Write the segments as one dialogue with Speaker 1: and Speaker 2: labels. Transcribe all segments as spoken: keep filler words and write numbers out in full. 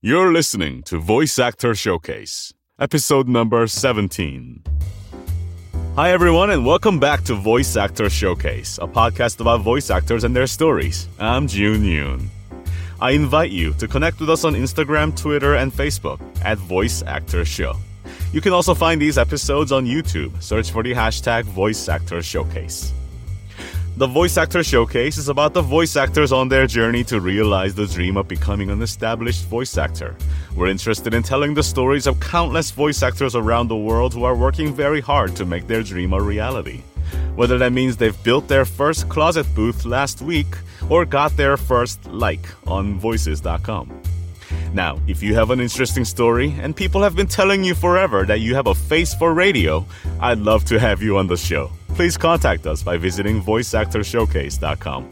Speaker 1: You're listening to Voice Actor Showcase, episode number seventeen. Hi everyone and welcome back to Voice Actor Showcase, a podcast about voice actors and their stories. I'm Jun Yoon. I invite you to connect with us on Instagram, Twitter, and Facebook at Voice Actor Show. You can also find these episodes on YouTube. Search for the hashtag Voice Actor Showcase. The Voice Actor Showcase is about the voice actors on their journey to realize the dream of becoming an established voice actor. We're interested in telling the stories of countless voice actors around the world who are working very hard to make their dream a reality. Whether that means they've built their first closet booth last week or got their first like on voices dot com. Now, if you have an interesting story and people have been telling you forever that you have a face for radio, I'd love to have you on the show. Please contact us by visiting voice actor showcase dot com.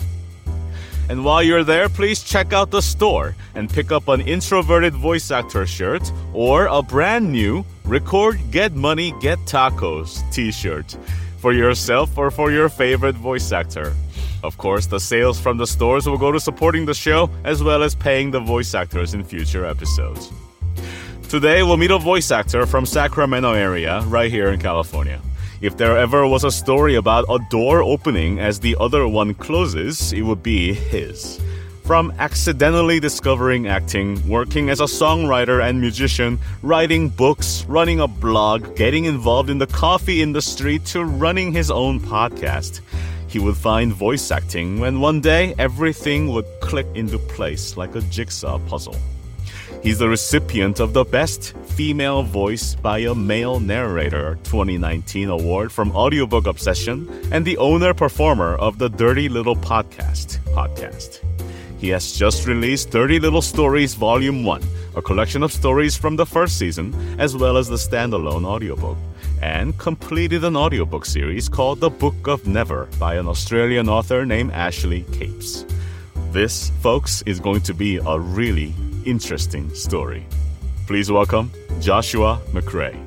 Speaker 1: And while you're there, please check out the store and pick up an Introverted Voice Actor shirt or a brand new Record, Get Money, Get Tacos t-shirt for yourself or for your favorite voice actor. Of course, the sales from the stores will go to supporting the show as well as paying the voice actors in future episodes. Today, we'll meet a voice actor from Sacramento area right here in California. If there ever was a story about a door opening as the other one closes, it would be his. From accidentally discovering acting, working as a songwriter and musician, writing books, running a blog, getting involved in the coffee industry, to running his own podcast, he would find voice acting when one day everything would click into place like a jigsaw puzzle. He's the recipient of the Best Female Voice by a Male Narrator twenty nineteen award from Audiobook Obsession and the owner-performer of the Dirty Little Podcast podcast. He has just released Dirty Little Stories Volume one, a collection of stories from the first season, as well as the standalone audiobook, and completed an audiobook series called The Book of Never by an Australian author named Ashley Capes. This, folks, is going to be a really interesting story. Please welcome Joshua McCray.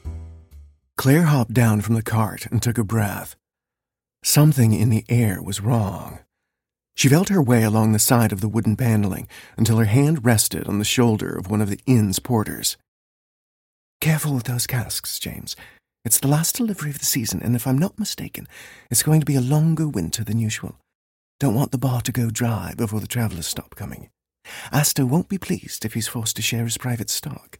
Speaker 2: Claire hopped down from the cart and took a breath. Something in the air was wrong. She felt her way along the side of the wooden paneling until her hand rested on the shoulder of one of the inn's porters. "Careful with those casks, James. It's the last delivery of the season, and if I'm not mistaken, it's going to be a longer winter than usual. Don't want the bar to go dry before the travellers stop coming. Astor won't be pleased if he's forced to share his private stock."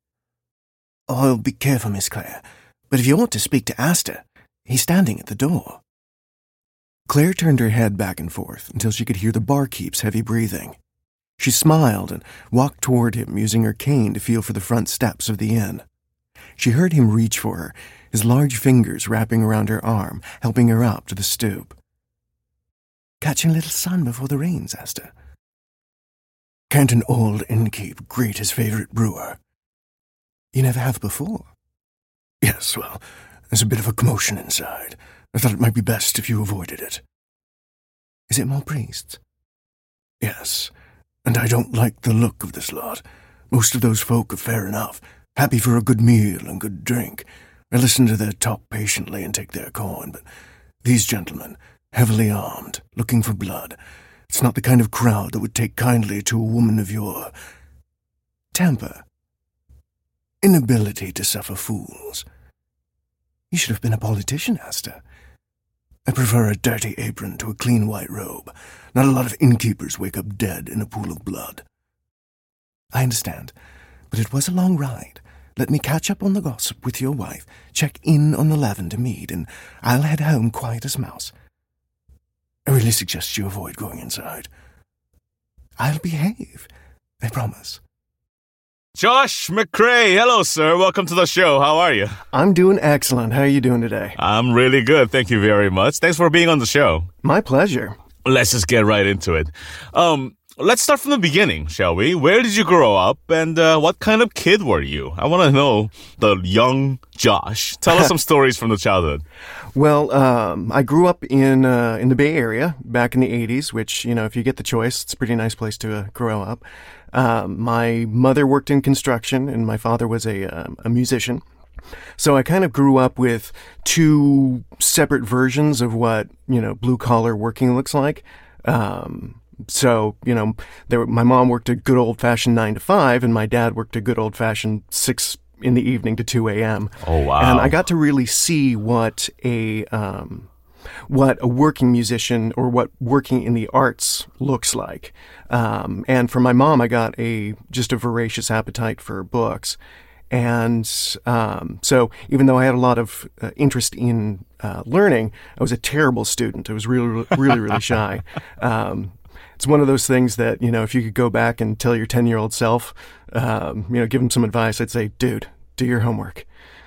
Speaker 2: "I'll be careful, Miss Claire, but if you want to speak to Astor, he's standing at the door." Claire turned her head back and forth until she could hear the barkeep's heavy breathing. She smiled and walked toward him, using her cane to feel for the front steps of the inn. She heard him reach for her, his large fingers wrapping around her arm, helping her up to the stoop. "Catching a little sun before the rains, Astor?" "Can't an old innkeep greet his favorite brewer?" "You never have before?" "Yes, well, there's a bit of a commotion inside. I thought it might be best if you avoided it." "Is it more priests?" "Yes, and I don't like the look of this lot. Most of those folk are fair enough, happy for a good meal and good drink. I listen to their talk patiently and take their coin, but these gentlemen, heavily armed, looking for blood, it's not the kind of crowd that would take kindly to a woman of your temper, inability to suffer fools." "You should have been a politician, Astor." "I prefer a dirty apron to a clean white robe. Not a lot of innkeepers wake up dead in a pool of blood." "I understand, but it was a long ride. Let me catch up on the gossip with your wife, check in on the lavender mead, and I'll head home quiet as a mouse." "I really suggest you avoid going inside." "I'll behave, I promise."
Speaker 1: Josh McCray, hello sir, welcome to the show. How are you?
Speaker 2: I'm doing excellent. How are you doing today?
Speaker 1: I'm really good, thank you very much. Thanks for being on the show.
Speaker 2: My pleasure.
Speaker 1: Let's just get right into it. Um, let's start from the beginning, shall we? Where did you grow up, and uh, what kind of kid were you? I want to know the young Josh. Tell us some stories from the childhood.
Speaker 2: Well, um, I grew up in uh, in the Bay Area back in the eighties, which, you know, if you get the choice, it's a pretty nice place to uh, grow up. Um, my mother worked in construction, and my father was a um, a musician. So I kind of grew up with two separate versions of what, you know, blue-collar working looks like. Um, so, you know, there, my mom worked a good old-fashioned nine to five, and my dad worked a good old-fashioned six in the evening to two a.m.
Speaker 1: Oh, wow.
Speaker 2: And I got to really see what a um, what a working musician or what working in the arts looks like. Um, and from my mom, I got a just a voracious appetite for books. And um, so even though I had a lot of uh, interest in uh, learning, I was a terrible student. I was really, really, really shy. Um, it's one of those things that, you know, if you could go back and tell your ten-year-old self, um, you know, give him some advice, I'd say, dude, do your homework.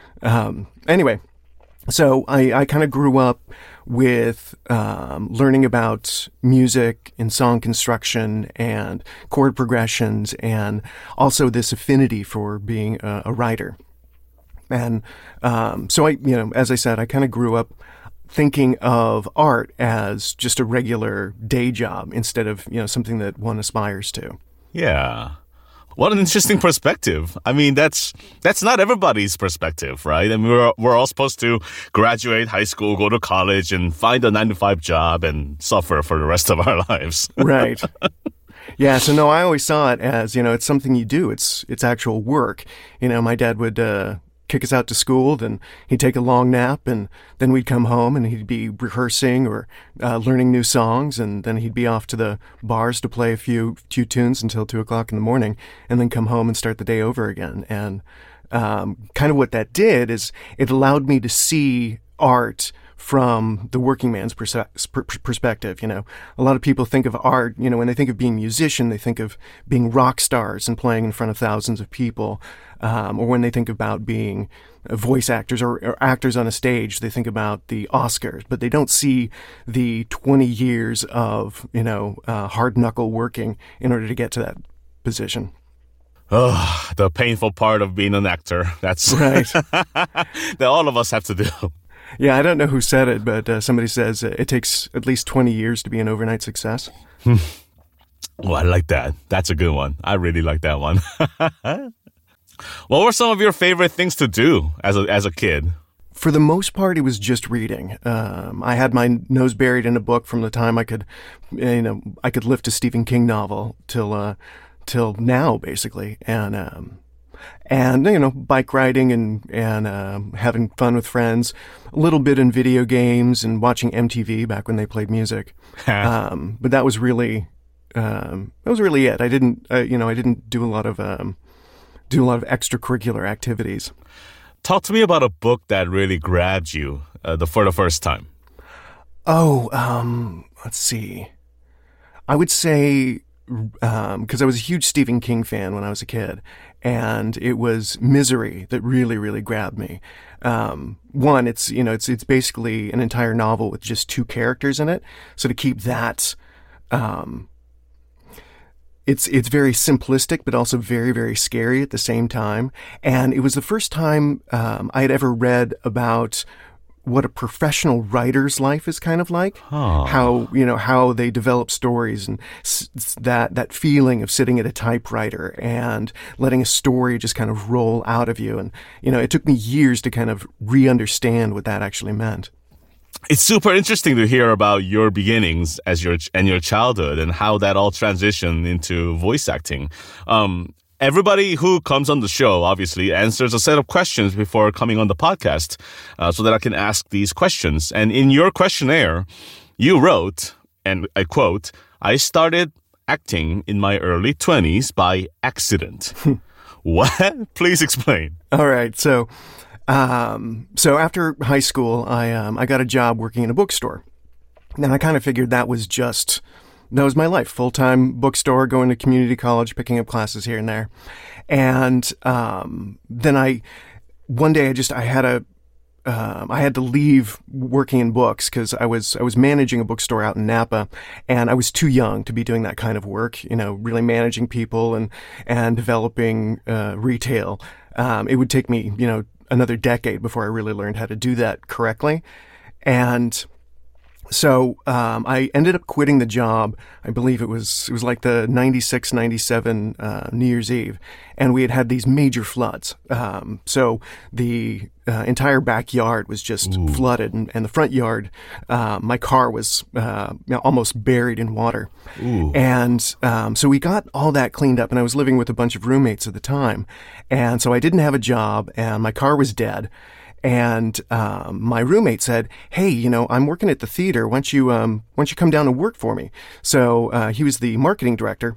Speaker 2: Um, anyway, so I, I kind of grew up with um, learning about music and song construction and chord progressions, and also this affinity for being a, a writer. And um, so I, you know, as I said, I kind of grew up thinking of art as just a regular day job instead of, you know, something that one aspires to.
Speaker 1: Yeah. What an interesting perspective. I mean, that's that's not everybody's perspective, right? I mean, we're, we're all supposed to graduate high school, go to college, and find a nine to five job and suffer for the rest of our lives.
Speaker 2: Right. Yeah, so no, I always saw it as, you know, it's something you do. It's it's actual work. You know, my dad would uh, kick us out to school, then he'd take a long nap, and then we'd come home and he'd be rehearsing or uh, learning new songs, and then he'd be off to the bars to play a few few tunes until two o'clock in the morning, and then come home and start the day over again. And um, kind of what that did is it allowed me to see art from the working man's perse- perspective. You know, a lot of people think of art, you know, when they think of being a musician, they think of being rock stars and playing in front of thousands of people. Um, or when they think about being voice actors or, or actors on a stage, they think about the Oscars, but they don't see the twenty years of, you know, uh, hard knuckle working in order to get to that position.
Speaker 1: Oh, the painful part of being an actor. That's
Speaker 2: right.
Speaker 1: that all of us have to do.
Speaker 2: Yeah, I don't know who said it, but uh, somebody says uh, it takes at least twenty years to be an overnight success.
Speaker 1: Oh, I like that. That's a good one. I really like that one. What were some of your favorite things to do as a as a kid?
Speaker 2: For the most part, it was just reading. Um, I had my nose buried in a book from the time I could, you know, I could lift a Stephen King novel till uh, till now, basically, and um, and you know, bike riding and and um, having fun with friends, a little bit in video games and watching M T V back when they played music. um, but that was really um, that was really it. I didn't, uh, you know, I didn't do a lot of um, do a lot of extracurricular activities.
Speaker 1: Talk to me about a book that really grabbed you uh, the for the first time.
Speaker 2: Oh, um, let's see. I would say, um, because I was a huge Stephen King fan when I was a kid, and it was Misery that really, really grabbed me. Um, one, it's, you know, it's it's basically an entire novel with just two characters in it. So to keep that, um, It's it's very simplistic, but also very, very scary at the same time. And it was the first time um, I had ever read about what a professional writer's life is kind of like.
Speaker 1: Huh.
Speaker 2: How, you know, how they develop stories, and s- that that feeling of sitting at a typewriter and letting a story just kind of roll out of you. And, you know, it took me years to kind of re-understand what that actually meant.
Speaker 1: It's super interesting to hear about your beginnings as your and your childhood and how that all transitioned into voice acting. Um, everybody who comes on the show obviously answers a set of questions before coming on the podcast, uh, so that I can ask these questions. And in your questionnaire, you wrote, and I quote, "I started acting in my early twenties by accident." What? Please explain.
Speaker 2: All right, so. Um, so after high school, I, um, I got a job working in a bookstore. And I kind of figured that was just, that was my life. Full-time bookstore, going to community college, picking up classes here and there. And, um, then I, one day I just, I had a, um, I had to leave working in books because I was, I was managing a bookstore out in Napa, and I was too young to be doing that kind of work, you know, really managing people and, and developing, uh, retail. Um, it would take me, you know, another decade before I really learned how to do that correctly. And So um, I ended up quitting the job. I believe it was it was like the ninety-six, ninety-seven uh, New Year's Eve, and we had had these major floods. Um, so the uh, entire backyard was just Ooh. flooded, and, and the front yard, uh, my car was uh, almost buried in water. Ooh. And um, so we got all that cleaned up, and I was living with a bunch of roommates at the time, and so I didn't have a job, and my car was dead. And um, my roommate said, "Hey, you know, I'm working at the theater. Why don't you, um, why don't you come down and work for me?" So uh, he was the marketing director,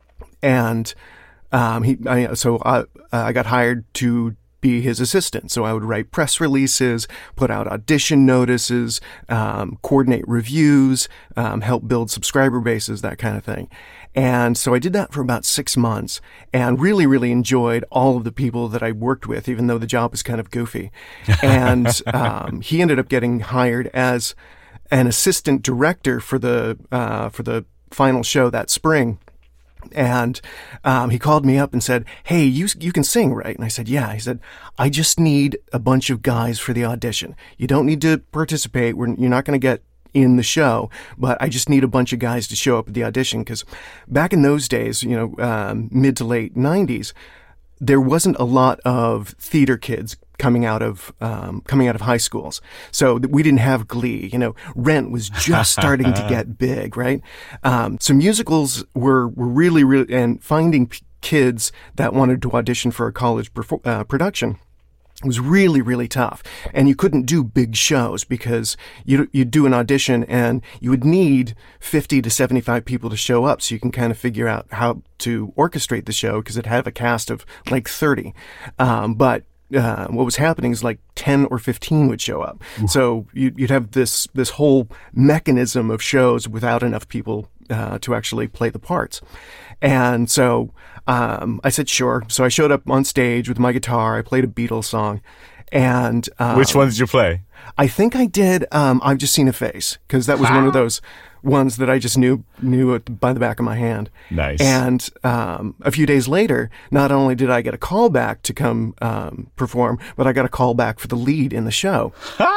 Speaker 2: and um, he, I, so I, I got hired to be his assistant. So I would write press releases, put out audition notices, um, coordinate reviews, um, help build subscriber bases, that kind of thing. And so I did that for about six months and really, really enjoyed all of the people that I worked with, even though the job was kind of goofy. And um, he ended up getting hired as an assistant director for the uh, for the final show that spring. And um, he called me up and said, "Hey, you you can sing, right?" And I said, "Yeah." He said, "I just need a bunch of guys for the audition. You don't need to participate. We're, you're not going to get in the show, but I just need a bunch of guys to show up at the audition." Because back in those days, you know, um, mid to late nineties, there wasn't a lot of theater kids coming out of um, coming out of high schools. So we didn't have Glee. You know, Rent was just starting to get big, right? Um, so musicals were were really, really, and finding p- kids that wanted to audition for a college perfor- uh, production was really, really tough. And you couldn't do big shows because you you'd do an audition and you would need fifty to seventy-five people to show up so you can kind of figure out how to orchestrate the show because it'd have a cast of like thirty. Um, but uh, what was happening is like ten or fifteen would show up. Ooh. So you'd, you'd have this, this whole mechanism of shows without enough people uh, to actually play the parts. And so um, I said, sure. So I showed up on stage with my guitar. I played a Beatles song. And um,
Speaker 1: which one did you play?
Speaker 2: I think I did um, I've Just Seen a Face, because that was one of those ones that I just knew knew it by the back of my hand.
Speaker 1: Nice.
Speaker 2: And um, a few days later, not only did I get a call back to come um, perform, but I got a call back for the lead in the show.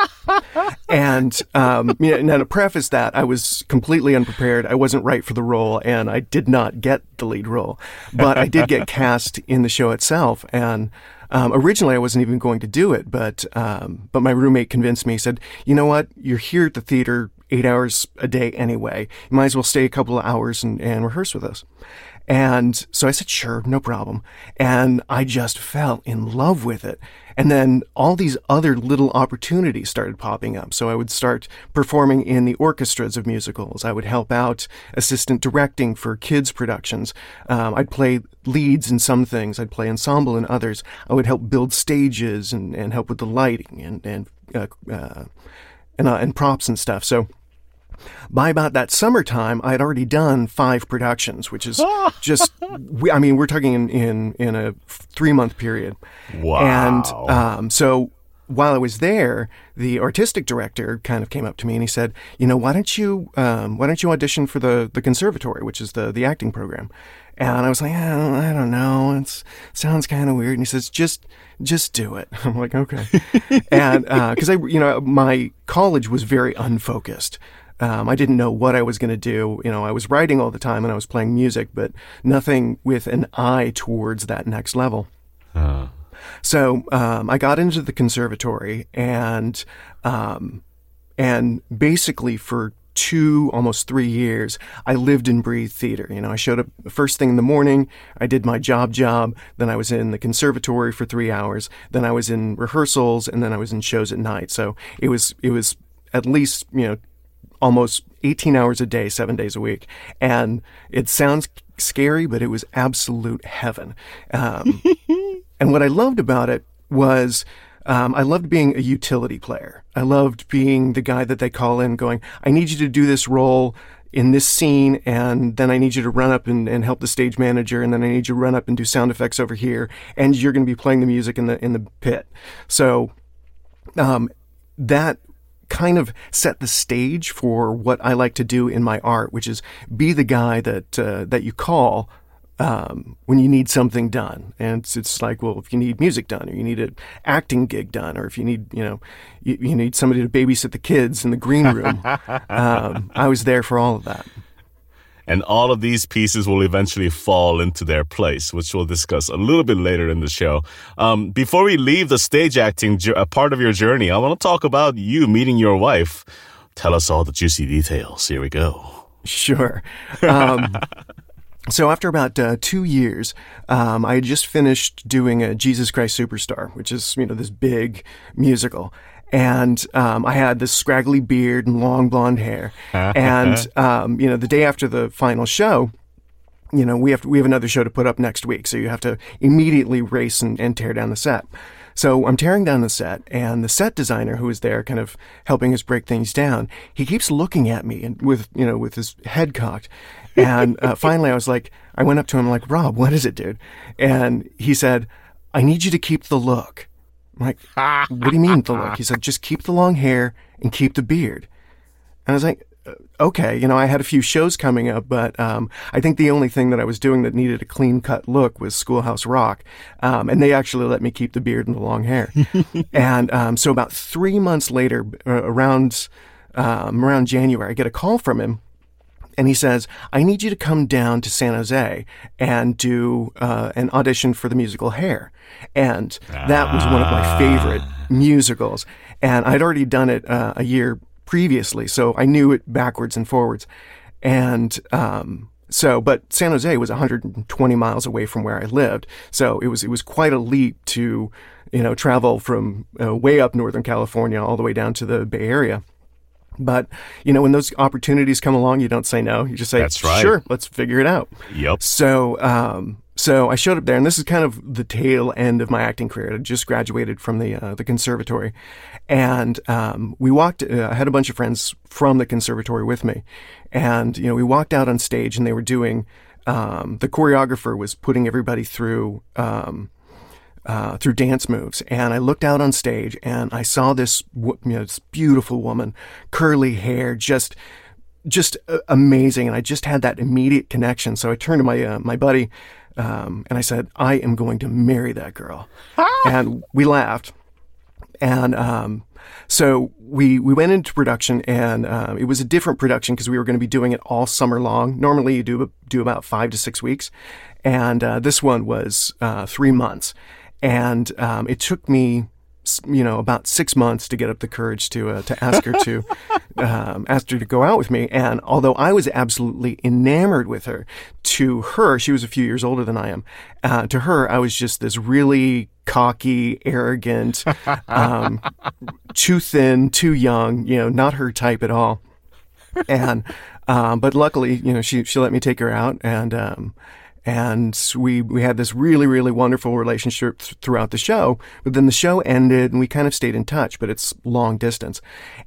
Speaker 2: And um, you know, now to preface that, I was completely unprepared. I wasn't right for the role, and I did not get the lead role. But I did get cast in the show itself, and Um, originally, I wasn't even going to do it, but um, but my roommate convinced me. He said, "You know what? You're here at the theater eight hours a day anyway. You might as well stay a couple of hours and, and rehearse with us." And so I said, "Sure, no problem." And I just fell in love with it. And then all these other little opportunities started popping up. So I would start performing in the orchestras of musicals. I would help out assistant directing for kids' productions. Um, I'd play leads in some things. I'd play ensemble in others. I would help build stages and, and help with the lighting and and uh, uh, and, uh, and props and stuff. So by about that summertime, I had already done five productions, which is just, I mean, we're talking in, in, in a three-month period.
Speaker 1: Wow.
Speaker 2: And um, so while I was there, the artistic director kind of came up to me and he said, "You know, why don't you um, why don't you audition for the, the conservatory, which is the, the acting program?" And I was like, I don't, I don't know. It sounds kind of weird. And he says, just, just do it. I'm like, okay. And because uh, I, you know, my college was very unfocused. Um, I didn't know what I was going to do. You know, I was writing all the time and I was playing music, but nothing with an eye towards that next level. Uh. So um, I got into the conservatory, and um, and basically for two, almost three years, I lived and breathed theater. You know, I showed up first thing in the morning. I did my job job. Then I was in the conservatory for three hours. Then I was in rehearsals, and then I was in shows at night. So it was it was at least, you know, almost eighteen hours a day, seven days a week. And it sounds scary, but it was absolute heaven. Um, and what I loved about it was um, I loved being a utility player. I loved being the guy that they call in going, "I need you to do this role in this scene, and then I need you to run up and, and help the stage manager, and then I need you to run up and do sound effects over here, and you're going to be playing the music in the in the pit." So um, that kind of set the stage for what I like to do in my art, which is be the guy that uh, that you call um, when you need something done. And it's, it's like, well, if you need music done, or you need an acting gig done, or if you need, you know, you, you need somebody to babysit the kids in the green room, um, I was there for all of that.
Speaker 1: And all of these pieces will eventually fall into their place, which we'll discuss a little bit later in the show. Um, before we leave the stage acting ju- a part of your journey, I want to talk about you meeting your wife. Tell us all the juicy details. Here we go.
Speaker 2: Sure. Um, so after about uh, two years, um, I had just finished doing a Jesus Christ Superstar, which is, you know, this big musical. And um, I had this scraggly beard and long blonde hair. And, um, you know, the day after the final show, you know, we have to, we have another show to put up next week. So you have to immediately race and, and tear down the set. So I'm tearing down the set, and the set designer who was there kind of helping us break things down, he keeps looking at me and with, you know, with his head cocked. And uh, finally I was like, I went up to him like, Rob, what is it, dude? And he said, I need you to keep the look. I'm like, what do you mean the look? He said, just keep the long hair and keep the beard. And I was like, okay, you know, I had a few shows coming up, but um, I think the only thing that I was doing that needed a clean-cut look was Schoolhouse Rock. Um, and they actually let me keep the beard and the long hair. And um, so about three months later, uh, around um, around January, I get a call from him. And he says, I need you to come down to San Jose and do uh, an audition for the musical Hair. And that was one of my favorite musicals. And I'd already done it uh, a year previously, so I knew it backwards and forwards. And um, so, but San Jose was one hundred twenty miles away from where I lived. So it was it was quite a leap to, you know, travel from uh, way up Northern California all the way down to the Bay Area. But, you know, when those opportunities come along, you don't say no. You just say,
Speaker 1: That's right.
Speaker 2: Sure, let's figure it out.
Speaker 1: Yep.
Speaker 2: So, um, so I showed up there, and this is kind of the tail end of my acting career. I just graduated from the uh, the conservatory. And um, we walked, uh, I had a bunch of friends from the conservatory with me. And, you know, we walked out on stage, and they were doing, um, the choreographer was putting everybody through, um, Uh, through dance moves. And I looked out on stage and I saw this, you know, this beautiful woman, curly hair, just, just uh, amazing. And I just had that immediate connection. So I turned to my, uh, my buddy, um, and I said, I am going to marry that girl. And we laughed. And, um, so we, we went into production, and, uh, it was a different production because we were going to be doing it all summer long. Normally you do, do about five to six weeks. And, uh, this one was, uh, three months. And um, it took me, you know, about six months to get up the courage to uh, to ask her to um, ask her to go out with me. And although I was absolutely enamored with her, to her, she was a few years older than I am. Uh, to her, I was just this really cocky, arrogant, um, too thin, too young. You know, not her type at all. And um, but luckily, you know, she she let me take her out, and. Um, And we, we had this really, really wonderful relationship th- throughout the show. But then the show ended, and we kind of stayed in touch, but it's long distance.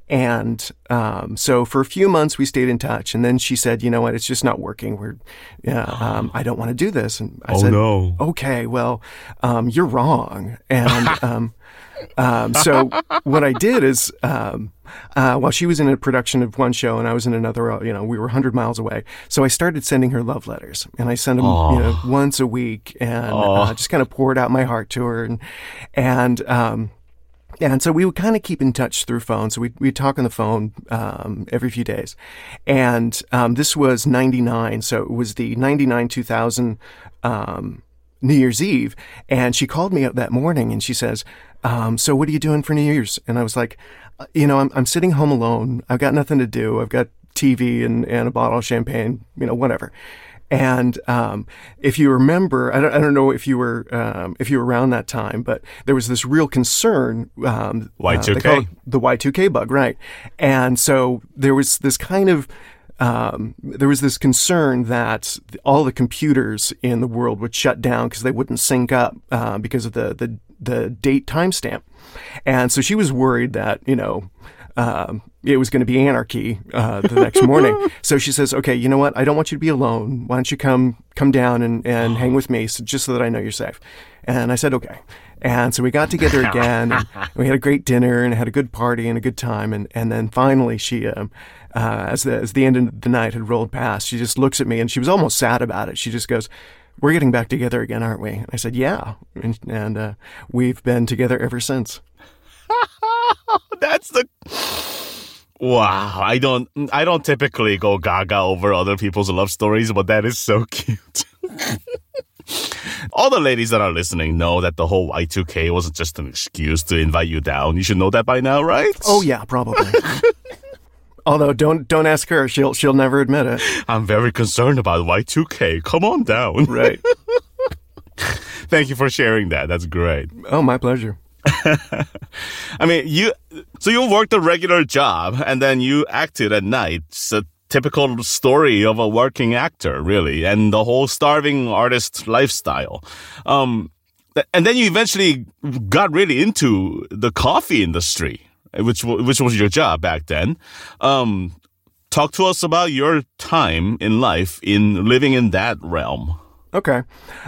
Speaker 2: And um, so for a few months, we stayed in touch. And then she said, you know what, it's just not working. We're, yeah, um, I don't want to do this. And I
Speaker 1: oh,
Speaker 2: said,
Speaker 1: no.
Speaker 2: okay, well, um, you're wrong. And um, um, so what I did is, um, uh, while she was in a production of one show and I was in another, uh, you know, we were one hundred miles away. So I started sending her love letters, and I sent them,
Speaker 1: Aww.
Speaker 2: you know, once a week, and uh, just kind of poured out my heart to her. And, and, um, and so we would kind of keep in touch through phone. So we'd, we'd talk on the phone, um, every few days. And, um, this was ninety-nine. So it was the ninety-nine, two thousand, um, New Year's Eve. And she called me up that morning and she says, um, so what are you doing for New Year's? And I was like, you know, I'm, I'm sitting home alone. I've got nothing to do. I've got T V and, and a bottle of champagne, you know, whatever. And, um, if you remember, I don't, I don't know if you were, um, if you were around that time, but there was this real concern, um,
Speaker 1: Y two K.
Speaker 2: Uh, they call it the Y two K bug, right? And so there was this kind of, um, there was this concern that all the computers in the world would shut down because they wouldn't sync up, uh, because of the, the, the date timestamp. And so she was worried that, you know, um, it was going to be anarchy, uh, the next morning. So she says, okay, you know what? I don't want you to be alone. Why don't you come, come down and, and hang with me, so just so that I know you're safe. And I said, okay. And so we got together again, and we had a great dinner and had a good party and a good time. And, and then finally she, um, uh, as the, as the end of the night had rolled past, she just looks at me and she was almost sad about it. She just goes, we're getting back together again, aren't we? I said, yeah. And, and uh, we've been together ever since.
Speaker 1: That's the... Wow. I don't, I don't typically go gaga over other people's love stories, but that is so cute. All the ladies that are listening know that the whole Y two K wasn't just an excuse to invite you down. You should know that by now, right?
Speaker 2: Oh, yeah, probably. Although, don't don't ask her. She'll she'll never admit it.
Speaker 1: I'm very concerned about Y two K. Come on down.
Speaker 2: Right.
Speaker 1: Thank you for sharing that. That's great.
Speaker 2: Oh, my pleasure.
Speaker 1: I mean, you so you worked a regular job and then you acted at night. It's a typical story of a working actor, really, and the whole starving artist lifestyle. Um, and then you eventually got really into the coffee industry, which which was your job back then. Um, talk to us about your time in life in living in that realm.
Speaker 2: Okay,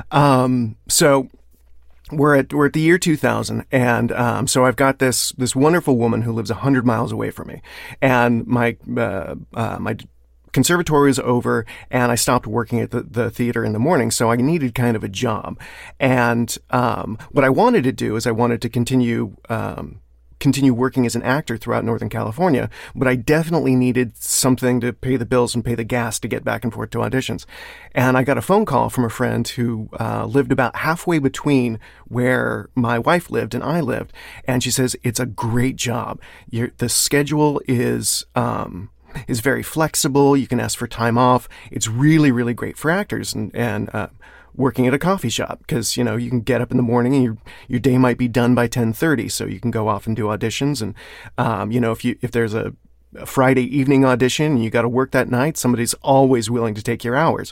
Speaker 2: um, so. We're at we're at the year two thousand, and um, so I've got this this wonderful woman who lives a hundred miles away from me, and my uh, uh, my conservatory is over, and I stopped working at the, the theater in the morning, so I needed kind of a job, and um, what I wanted to do is I wanted to continue. Um, continue working as an actor throughout Northern California, but I definitely needed something to pay the bills and pay the gas to get back and forth to auditions. And I got a phone call from a friend who uh, lived about halfway between where my wife lived and I lived. And she says, it's a great job. You're, the schedule is... Um, is very flexible. You can ask for time off. It's really, really great for actors and, and uh, working at a coffee shop because, you know, you can get up in the morning and your your day might be done by ten thirty, so you can go off and do auditions. And, um, you know, if you if there's a, a Friday evening audition and you got to work that night, somebody's always willing to take your hours.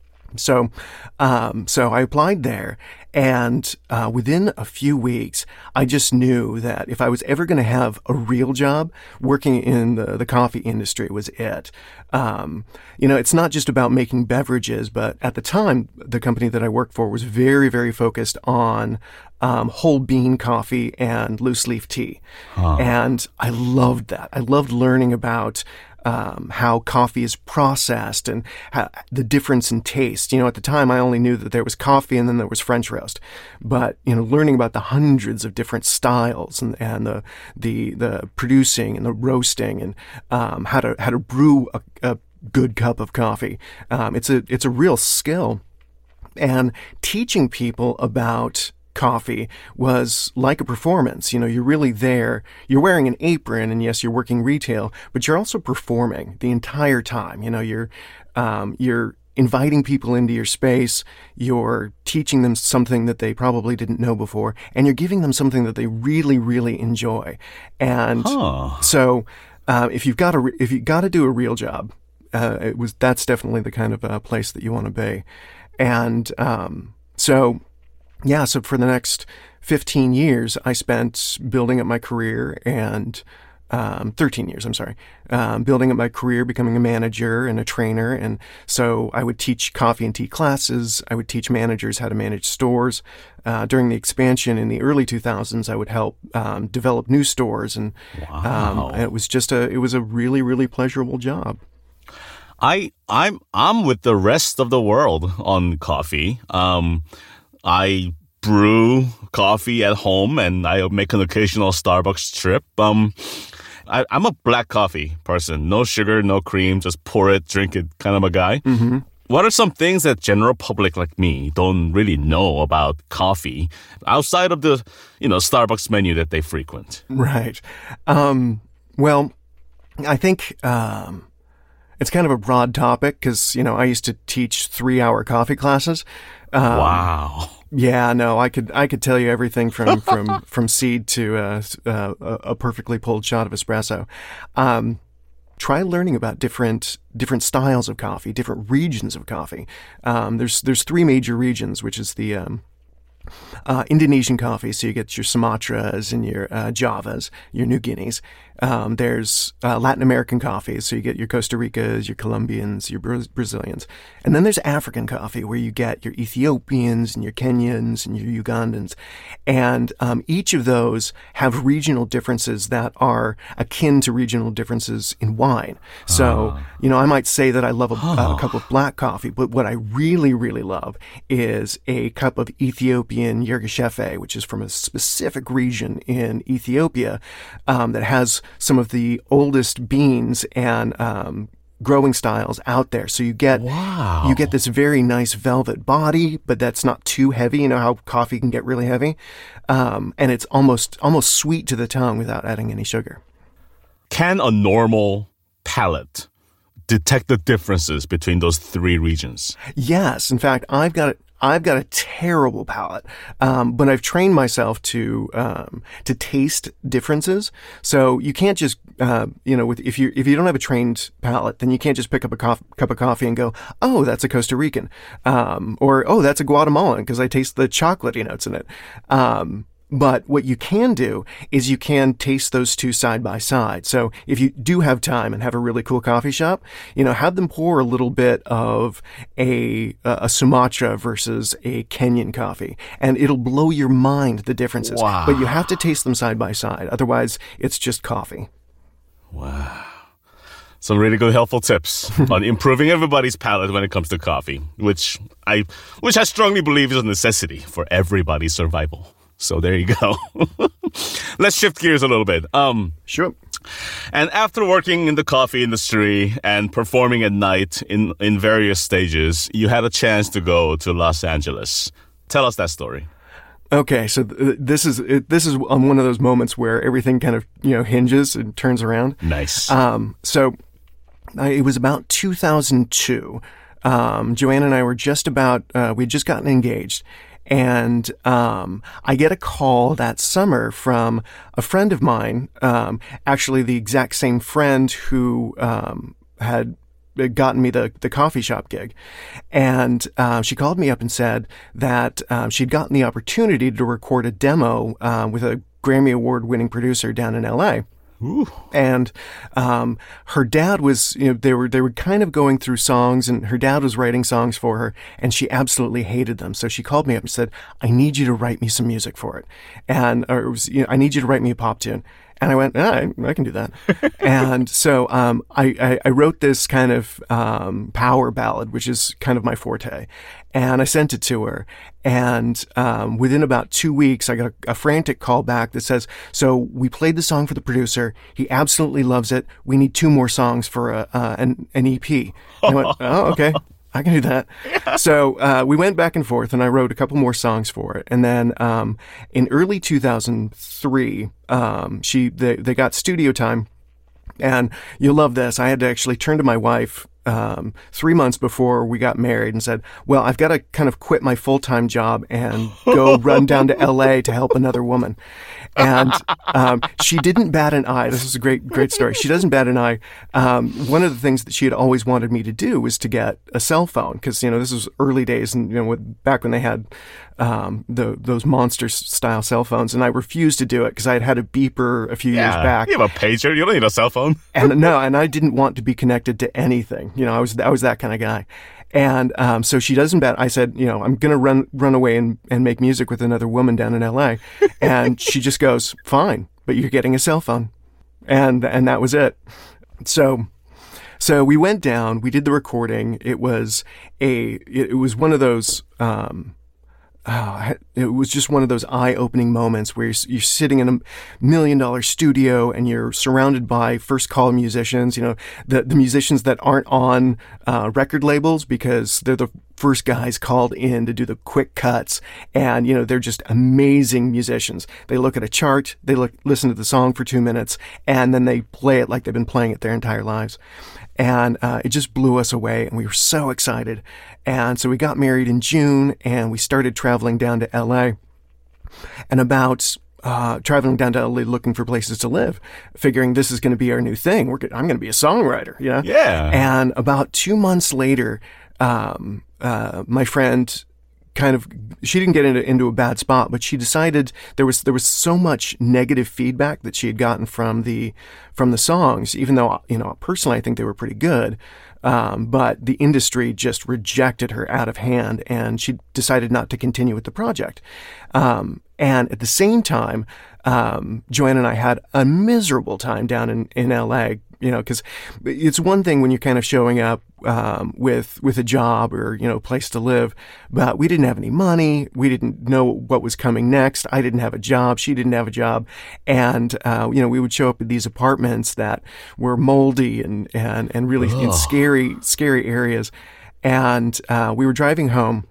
Speaker 2: So, um, so I applied there, and uh, within a few weeks, I just knew that if I was ever going to have a real job, working in the, the coffee industry was it. Um, you know, it's not just about making beverages, but at the time, the company that I worked for was very, very focused on um, whole bean coffee and loose leaf tea, huh. And I loved that. I loved learning about. Um, how coffee is processed and how, the difference in taste. You know, at the time, I only knew that there was coffee and then there was French roast. But, you know, learning about the hundreds of different styles and, and the, the, the producing and the roasting and um, how to how to brew a, a good cup of coffee. Um, it's a it's a real skill. And teaching people about coffee was like a performance. You know, you're really there. You're wearing an apron, and yes, you're working retail, but you're also performing the entire time. You know, you're um, you're inviting people into your space. You're teaching them something that they probably didn't know before, and you're giving them something that they really, really enjoy. And huh. so, uh, if you've got to if you got to do a real job, uh, it was that's definitely the kind of uh, place that you want to be. And um, so. Yeah, so for the next fifteen years, I spent building up my career and um, thirteen years, I'm sorry, um, building up my career, becoming a manager and a trainer. And so I would teach coffee and tea classes. I would teach managers how to manage stores. Uh, during the expansion in the early two thousands, I would help um, develop new stores. And
Speaker 1: wow.
Speaker 2: um, it was just a, it was a really, really pleasurable job.
Speaker 1: I, I'm, I'm with the rest of the world on coffee. Um, I brew coffee at home, and I make an occasional Starbucks trip. Um, I, I'm a black coffee person. No sugar, no cream, just pour it, drink it kind of a guy.
Speaker 2: Mm-hmm.
Speaker 1: What are some things that general public like me don't really know about coffee outside of the, you know, Starbucks menu that they frequent?
Speaker 2: Right. Um, well, I think... Um It's kind of a broad topic because, you know, I used to teach three-hour coffee classes. Um,
Speaker 1: wow.
Speaker 2: Yeah, no, I could I could tell you everything from from, from seed to uh, uh, a perfectly pulled shot of espresso. Um, try learning about different different styles of coffee, different regions of coffee. Um, there's there's three major regions, which is the um, Uh, Indonesian coffee, so you get your Sumatras and your uh, Javas, your New Guineas. Um, there's uh, Latin American coffee, so you get your Costa Ricas, your Colombians, your Bra- Brazilians. And then there's African coffee, where you get your Ethiopians and your Kenyans and your Ugandans. And um, each of those have regional differences that are akin to regional differences in wine. So, uh. you know, I might say that I love a, oh. a cup of black coffee, but what I really, really love is a cup of Ethiopian Yirgacheffe, which is from a specific region in Ethiopia um, that has some of the oldest beans and um, growing styles out there. So you get
Speaker 1: wow.
Speaker 2: you get this very nice velvet body, but that's not too heavy. You know how coffee can get really heavy, um, and it's almost almost sweet to the tongue without adding any sugar.
Speaker 1: Can a normal palate detect the differences between those three regions?
Speaker 2: Yes. In fact, I've got it. I've got a terrible palate, um, but I've trained myself to um, to taste differences. So you can't just, uh, you know, with, if you if you don't have a trained palate, then you can't just pick up a cof- cup of coffee and go, oh, that's a Costa Rican, um, or oh, that's a Guatemalan because I taste the chocolatey notes in it. Um, But what you can do is you can taste those two side by side. So if you do have time and have a really cool coffee shop, you know, have them pour a little bit of a a Sumatra versus a Kenyan coffee, and it'll blow your mind the differences.
Speaker 1: Wow.
Speaker 2: But you have to taste them side by side. Otherwise, it's just coffee.
Speaker 1: Wow. Some really good helpful tips on improving everybody's palate when it comes to coffee, which I which I strongly believe is a necessity for everybody's survival. So there you go. Let's shift gears a little bit. Um,
Speaker 2: sure.
Speaker 1: And after working in the coffee industry and performing at night in, in various stages, you had a chance to go to Los Angeles. Tell us that story.
Speaker 2: Okay, so th- this is it, this is um, one of those moments where everything kind of, you know, hinges and turns around.
Speaker 1: Nice.
Speaker 2: Um, so I, it was about two thousand two. Um, Joanna and I were just about uh, we'd just gotten engaged. And um, I get a call that summer from a friend of mine, um, actually the exact same friend who um, had gotten me the, the coffee shop gig. And uh, she called me up and said that um, she'd gotten the opportunity to record a demo uh, with a Grammy Award-winning producer down in L A.
Speaker 1: Ooh.
Speaker 2: And um, her dad was, you know, they were they were kind of going through songs, and her dad was writing songs for her, and she absolutely hated them. So she called me up and said, "I need you to write me some music for it," and or it was, you know, "I need you to write me a pop tune." And I went, ah, I, I can do that. And so um, I, I, I wrote this kind of um, power ballad, which is kind of my forte. And I sent it to her. And um, within about two weeks, I got a, a frantic call back that says, so we played the song for the producer. He absolutely loves it. We need two more songs for a, uh, an, an E P. And I went, oh, okay. I can do that. Yeah. So uh, we went back and forth, and I wrote a couple more songs for it. And then um, in early two thousand three, um, she they, they got studio time. And you'll love this. I had to actually turn to my wife um, three months before we got married and said, well, I've got to kind of quit my full-time job and go run down to L A to help another woman. And um, she didn't bat an eye. This is a great, great story. She doesn't bat an eye. Um, one of the things that she had always wanted me to do was to get a cell phone, because, you know, this was early days, and, you know, with, back when they had um, the, those monster-style cell phones, and I refused to do it because I had had a beeper a few
Speaker 1: yeah,
Speaker 2: years back.
Speaker 1: You have a pager. You don't need a cell phone.
Speaker 2: And no, and I didn't want to be connected to anything. You know, I was I was that kind of guy. And um, so she doesn't bet. I said, you know, I'm going to run run away and, and make music with another woman down in L A. And she just goes, fine, but you're getting a cell phone. And and that was it. So so we went down. We did the recording. It was a it, it was one of those. Um, Oh, it was just one of those eye-opening moments where you're, you're sitting in a million-dollar studio and you're surrounded by first-call musicians, you know, the, the musicians that aren't on uh, record labels because they're the first guys called in to do the quick cuts. And, you know, they're just amazing musicians. They look at a chart, they look, listen to the song for two minutes, and then they play it like they've been playing it their entire lives. And uh, it just blew us away, and we were so excited. And so we got married in June, and we started traveling down to L A. And about uh, traveling down to L A looking for places to live, figuring this is going to be our new thing. We're I'm going to be a songwriter, you know?
Speaker 1: Yeah.
Speaker 2: And about two months later, um, uh, my friend kind of she didn't get into into a bad spot, but she decided there was there was so much negative feedback that she had gotten from the from the songs, even though, you know, personally I think they were pretty good. Um, but the industry just rejected her out of hand, and she decided not to continue with the project. Um, and at the same time, um, Joanne and I had a miserable time down in, in L A, you know, because it's one thing when you're kind of showing up um, with with a job or, you know, place to live, but we didn't have any money. We didn't know what was coming next. I didn't have a job. She didn't have a job. And, uh, you know, we would show up at these apartments that were moldy and, and, and really in scary, scary areas. And uh, we were driving home,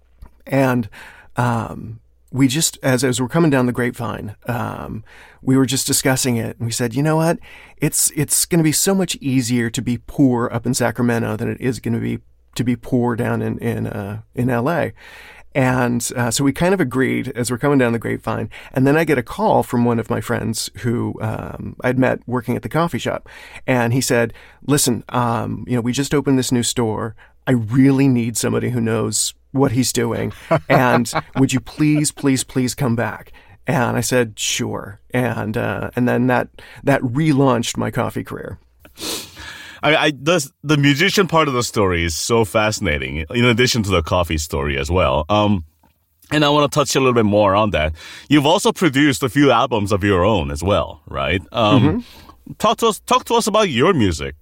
Speaker 2: and um, we just, as, as we're coming down the Grapevine, um, we were just discussing it. And we said, you know what? It's it's going to be so much easier to be poor up in Sacramento than it is going to be to be poor down in in uh, in L A. And uh, so we kind of agreed as we're coming down the Grapevine. And then I get a call from one of my friends who um, I'd met working at the coffee shop. And he said, listen, um, you know, we just opened this new store. I really need somebody who knows what he's doing. And would you please, please, please come back? And I said, sure. And uh, and then that that relaunched my coffee career.
Speaker 1: I, I the, the musician part of the story is so fascinating, in addition to the coffee story as well. Um, and I want to touch a little bit more on that. You've also produced a few albums of your own as well, right? Um, mm-hmm. Talk to us. Talk to us about your music.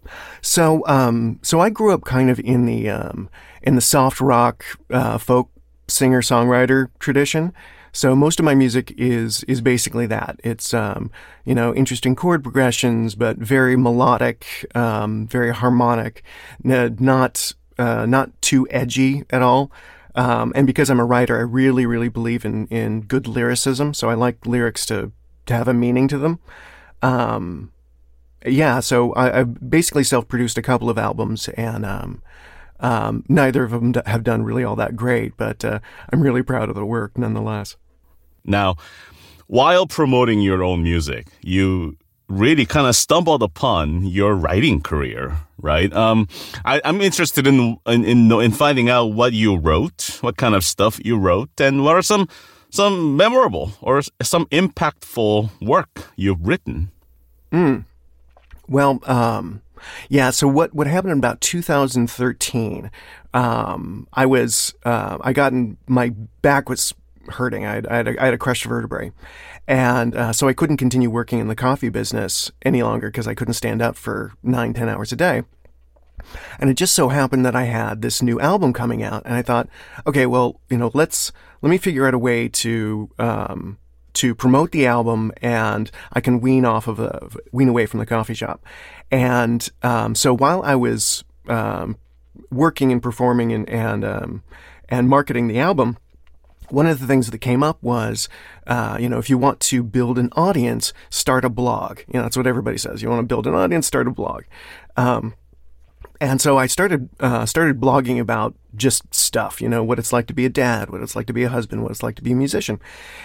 Speaker 2: So, um, so I grew up kind of in the um, in the soft rock uh, folk singer songwriter tradition. So most of my music is is basically that. It's um, you know, interesting chord progressions, but very melodic, um, very harmonic, n- not uh, not too edgy at all. Um, and because I'm a writer, I really, really believe in in good lyricism. So I like lyrics to to have a meaning to them. Um, yeah, so I, I basically self-produced a couple of albums, and um, um, neither of them have done really all that great, but uh, I'm really proud of the work nonetheless.
Speaker 1: Now, while promoting your own music, you really kind of stumbled upon your writing career, right? Um, I, I'm interested in, in in in finding out what you wrote, what kind of stuff you wrote, and what are some some memorable or some impactful work you've written.
Speaker 2: Mm. Well, um, yeah. So what what happened in about two thousand thirteen? Um, I was uh, I got in, my back was hurting. I had, I had, a, I had a crushed vertebrae. And uh, so I couldn't continue working in the coffee business any longer because I couldn't stand up for nine, ten hours a day. And it just so happened that I had this new album coming out, and I thought, okay, well, you know, let's, let me figure out a way to, um, to promote the album, and I can wean off of a, wean away from the coffee shop. And, um, so while I was, um, working and performing and, and, um, and marketing the album, one of the things that came up was, uh, you know, if you want to build an audience, start a blog. You know, that's what everybody says. You want to build an audience, start a blog. Um, and so I started uh, started blogging about just stuff, you know, what it's like to be a dad, what it's like to be a husband, what it's like to be a musician.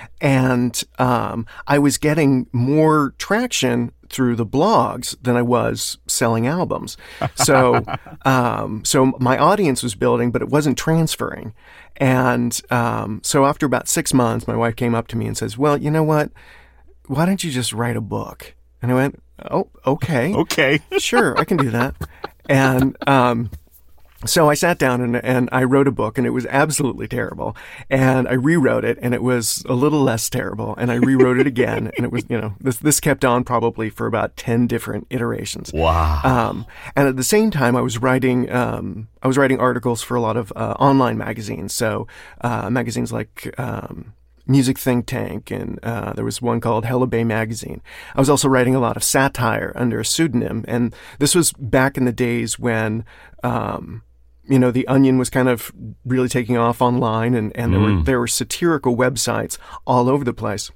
Speaker 2: And um, I was getting more traction through the blogs than I was selling albums. So, um, so my audience was building, but it wasn't transferring. And um, so after about six months, my wife came up to me and says, well, you know what? Why don't you just write a book? And I went, oh, okay.
Speaker 1: Okay.
Speaker 2: Sure, I can do that. And um, so I sat down and, and I wrote a book, and it was absolutely terrible. And I rewrote it, and it was a little less terrible. And I rewrote it again, and it was, you know, this this kept on probably for about ten different iterations.
Speaker 1: Wow.
Speaker 2: Um, and at the same time, I was writing um, I was writing articles for a lot of uh, online magazines. So uh, magazines like um, Music Think Tank, and uh, there was one called Hella Bay Magazine. I was also writing a lot of satire under a pseudonym, and this was back in the days when, um, you know, The Onion was kind of really taking off online, and, and there mm. were there were satirical websites all over the place.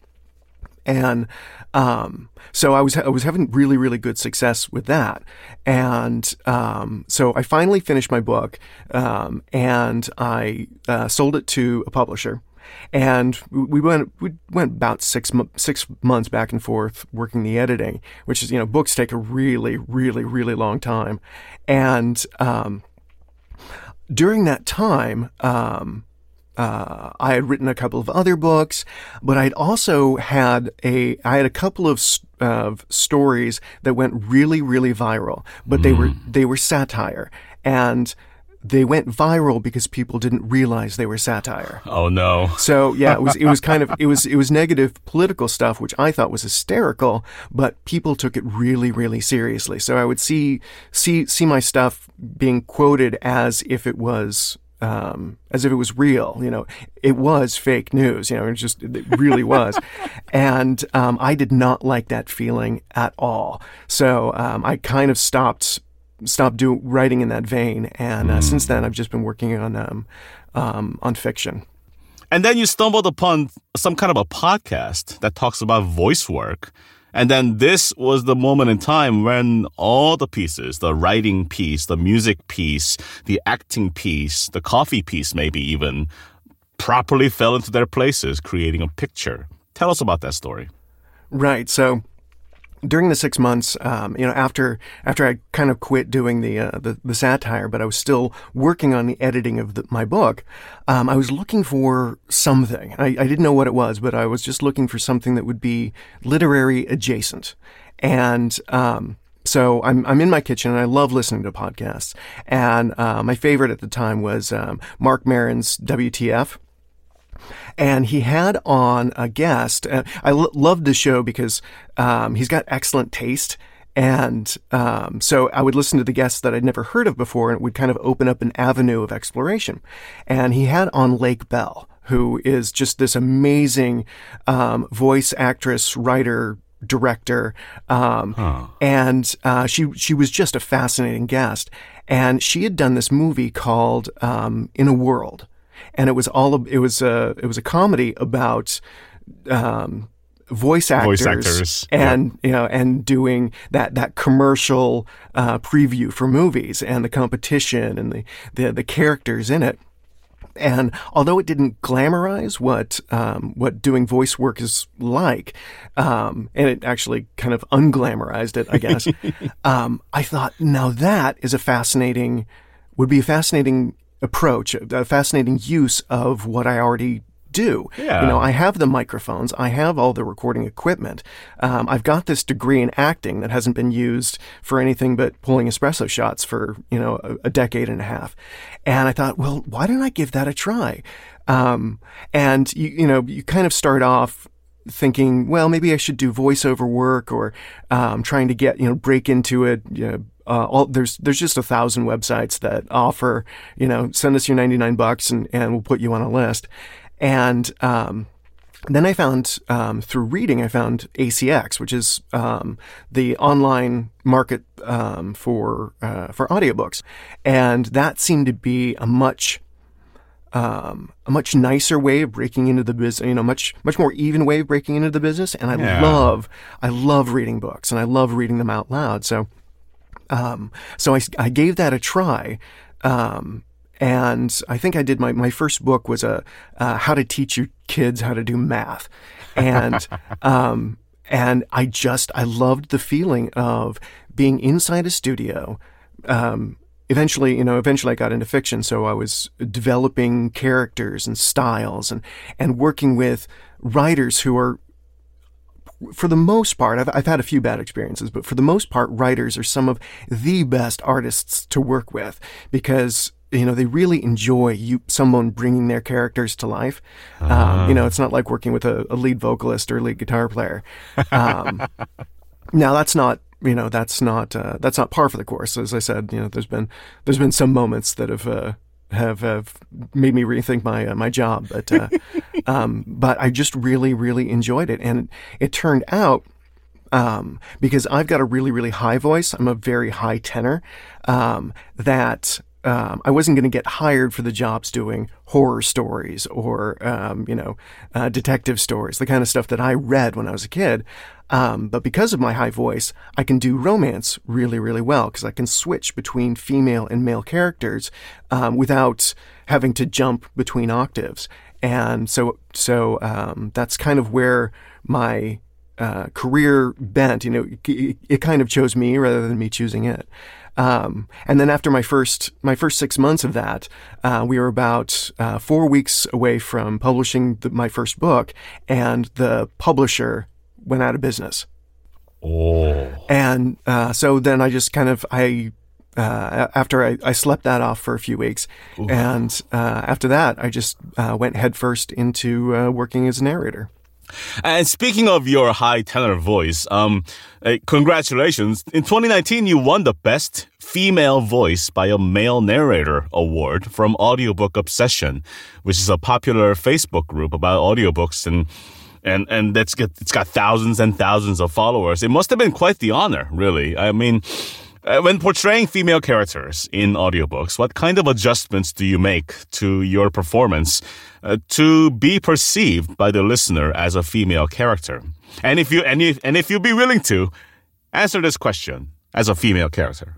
Speaker 2: And um, so I was I was having really, really good success with that. And um, so I finally finished my book, um, and I uh, sold it to a publisher. And we went we went about six six months back and forth working the editing, which is, you know, books take a really, really, really long time. And um, during that time, um, uh, I had written a couple of other books, but I'd also had a, I had a couple of, of stories that went really, really viral, but mm. they were, they were satire. And they went viral because people didn't realize they were satire.
Speaker 1: Oh no.
Speaker 2: So yeah, it was it was kind of it was it was negative political stuff, which I thought was hysterical, but people took it really, really seriously. So I would see see see my stuff being quoted as if it was um, as if it was real. You know, it was fake news. You know, it just it really was, and um, I did not like that feeling at all. So um, I kind of stopped. stopped do, writing in that vein, and uh, mm. since then I've just been working on um, um, on fiction.
Speaker 1: And then you stumbled upon some kind of a podcast that talks about voice work, and then this was the moment in time when all the pieces, the writing piece, the music piece, the acting piece, the coffee piece maybe even, properly fell into their places, creating a picture. Tell us about that story.
Speaker 2: Right, so during the six months, um, you know, after after I kind of quit doing the uh, the, the satire, but I was still working on the editing of the, my book, um, I was looking for something. I, I didn't know what it was, but I was just looking for something that would be literary adjacent. And um, so I'm I'm in my kitchen, and I love listening to podcasts. And uh, my favorite at the time was um, Marc Maron's W T F. And he had on a guest. Uh, I l- loved the show because um, he's got excellent taste. And um, so I would listen to the guests that I'd never heard of before, and it would kind of open up an avenue of exploration. And he had on Lake Bell, who is just this amazing um, voice actress, writer, director. Um, huh. And uh, she, she was just a fascinating guest. And she had done this movie called um, In a World. And it was all it was a it was a comedy about um, voice actors,
Speaker 1: voice actors,
Speaker 2: and yeah. you know, and doing that that commercial uh, preview for movies and the competition and the, the the characters in it. And although it didn't glamorize what um, what doing voice work is like, um, and it actually kind of unglamorized it, I guess, um, I thought now that is a fascinating would be a fascinating. approach, a fascinating use of what I already do.
Speaker 1: Yeah.
Speaker 2: You know, I have the microphones, I have all the recording equipment. Um, I've got this degree in acting that hasn't been used for anything but pulling espresso shots for, you know, a, a decade and a half. And I thought, well, why don't I give that a try? Um, and you, you know, you kind of start off thinking, well, maybe I should do voiceover work, or um, trying to get, you know, break into it, you know, Uh, all, there's there's just a thousand websites that offer, you know, send us your ninety-nine bucks and, and we'll put you on a list. And um, then I found, um, through reading, I found A C X, which is um, the online market um, for uh, for audiobooks. And that seemed to be a much Um, a much nicer way of breaking into the business, you know, much, much more even way of breaking into the business. And I
Speaker 1: yeah.
Speaker 2: love, I love reading books, and I love reading them out loud. So, um, so I, I gave that a try. Um, and I think I did my, my first book was a, uh, how to teach your kids how to do math. And, um, and I just, I loved the feeling of being inside a studio, um, Eventually, you know, eventually I got into fiction, so I was developing characters and styles and, and working with writers who are, for the most part, I've, I've had a few bad experiences, but for the most part, writers are some of the best artists to work with because, you know, they really enjoy you someone bringing their characters to life. Uh-huh. Um, you know, it's not like working with a, a lead vocalist or lead guitar player. Um, now, that's not You know, that's not uh, that's not par for the course. As I said, you know, there's been there's been some moments that have uh, have have made me rethink my uh, my job, but uh, um, but I just really really enjoyed it, and it turned out um, because I've got a really really high voice. I'm a very high tenor. Um, that. Um, I wasn't going to get hired for the jobs doing horror stories or, um, you know, uh, detective stories, the kind of stuff that I read when I was a kid. Um, but because of my high voice, I can do romance really, really well because I can switch between female and male characters um, without having to jump between octaves. And so, so um, that's kind of where my uh, career bent. You know, it, it kind of chose me rather than me choosing it. Um, and then after my first my first six months of that, uh, we were about uh, four weeks away from publishing the, my first book, and the publisher went out of business.
Speaker 1: Oh.
Speaker 2: And uh, so then I just kind of I. Uh, after I, I slept that off for a few weeks, Ooh. and uh, after that, I just uh, went headfirst into uh, working as a narrator.
Speaker 1: And speaking of your high tenor voice, um, uh, congratulations. In twenty nineteen, you won the Best Female Voice by a Male Narrator award from Audiobook Obsession, which is a popular Facebook group about audiobooks, and and and that's got, it's got thousands and thousands of followers. It must have been quite the honor, really. I mean, Uh, when portraying female characters in audiobooks, what kind of adjustments do you make to your performance uh, to be perceived by the listener as a female character? And if you and if, and if you'd be willing to answer this question as a female character.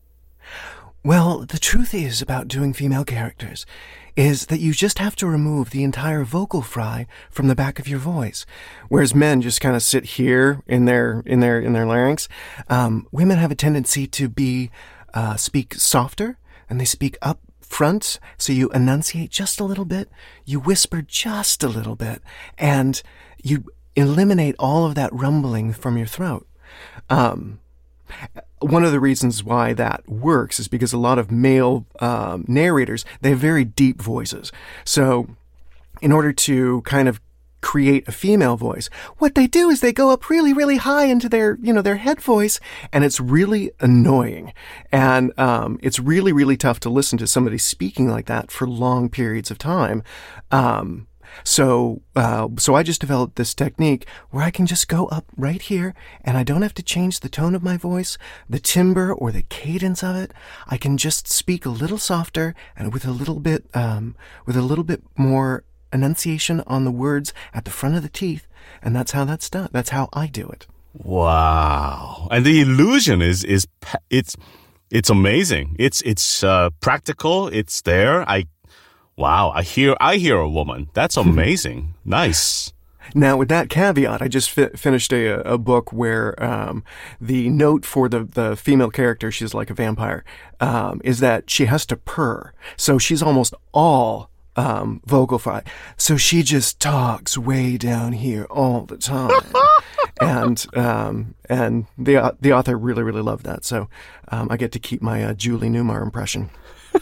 Speaker 2: Well, the truth is about doing female characters is that you just have to remove the entire vocal fry from the back of your voice, whereas men just kind of sit here in their in their in their larynx. Um, women have a tendency to be uh, speak softer, and they speak up front, so you enunciate just a little bit, you whisper just a little bit, and you eliminate all of that rumbling from your throat. Um, One of the reasons why that works is because a lot of male um, narrators, they have very deep voices. So in order to kind of create a female voice, what they do is they go up really, really high into their, you know, their head voice, and it's really annoying. And um, it's really, really tough to listen to somebody speaking like that for long periods of time. Um, So, uh, so I just developed this technique where I can just go up right here, and I don't have to change the tone of my voice, the timbre, or the cadence of it. I can just speak a little softer and with a little bit, um, with a little bit more enunciation on the words at the front of the teeth, and that's how that's done. That's how I do it.
Speaker 1: Wow! And the illusion is is it's it's amazing. It's it's uh, practical. It's there. I. Wow, I hear I hear a woman. That's amazing. Nice.
Speaker 2: Now, with that caveat, I just fi- finished a, a book where um, the note for the, the female character, she's like a vampire, um, is that she has to purr. So she's almost all um, vocal fry. So she just talks way down here all the time. and um, and the the author really, really loved that. So um, I get to keep my uh, Julie Newmar impression.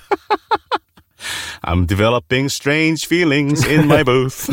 Speaker 1: I'm developing strange feelings in my booth.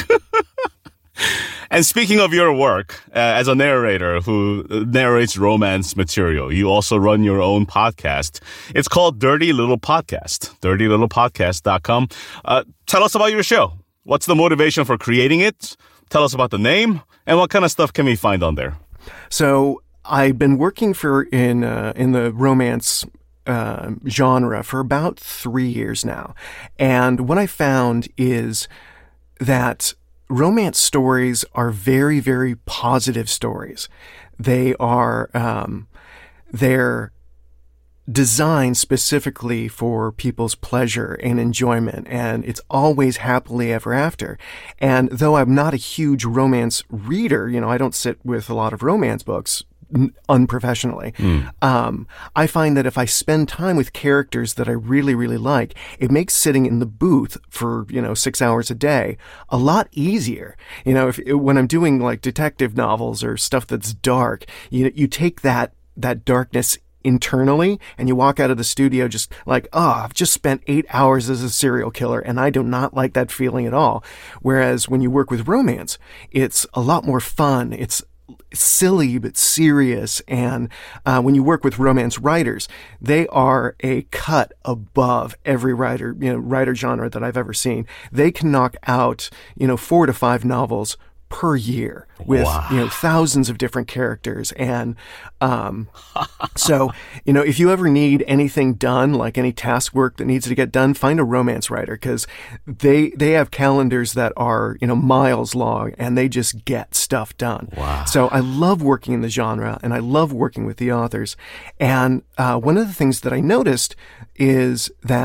Speaker 1: And speaking of your work, uh, as a narrator who narrates romance material, you also run your own podcast. It's called Dirty Little Podcast, dirty little podcast dot com. Uh, tell us about your show. What's the motivation for creating it? Tell us about the name, and what kind of stuff can we find on there?
Speaker 2: So I've been working for in uh, in the romance Uh, genre for about three years now. And what I found is that romance stories are very, very positive stories. They are, um, they're designed specifically for people's pleasure and enjoyment, and it's always happily ever after. And though I'm not a huge romance reader, you know, I don't sit with a lot of romance books unprofessionally. Mm. Um, I find that if I spend time with characters that I really, really like, it makes sitting in the booth for, you know, six hours a day a lot easier. You know, if when I'm doing like detective novels or stuff that's dark, you you take that that darkness internally and you walk out of the studio just like, oh, I've just spent eight hours as a serial killer, and I do not like that feeling at all. Whereas when you work with romance, it's a lot more fun. It's silly but serious, and uh, when you work with romance writers, they are a cut above every writer, you know, writer genre that I've ever seen. They can knock out, you know, four to five novels per year with, wow. you know, thousands of different characters. And um, so, you know, if you ever need anything done, like any task work that needs to get done, find a romance writer, because they they have calendars that are, you know, miles long, and they just get stuff done.
Speaker 1: Wow.
Speaker 2: So I love working in the genre, and I love working with the authors. And uh, one of the things that I noticed is that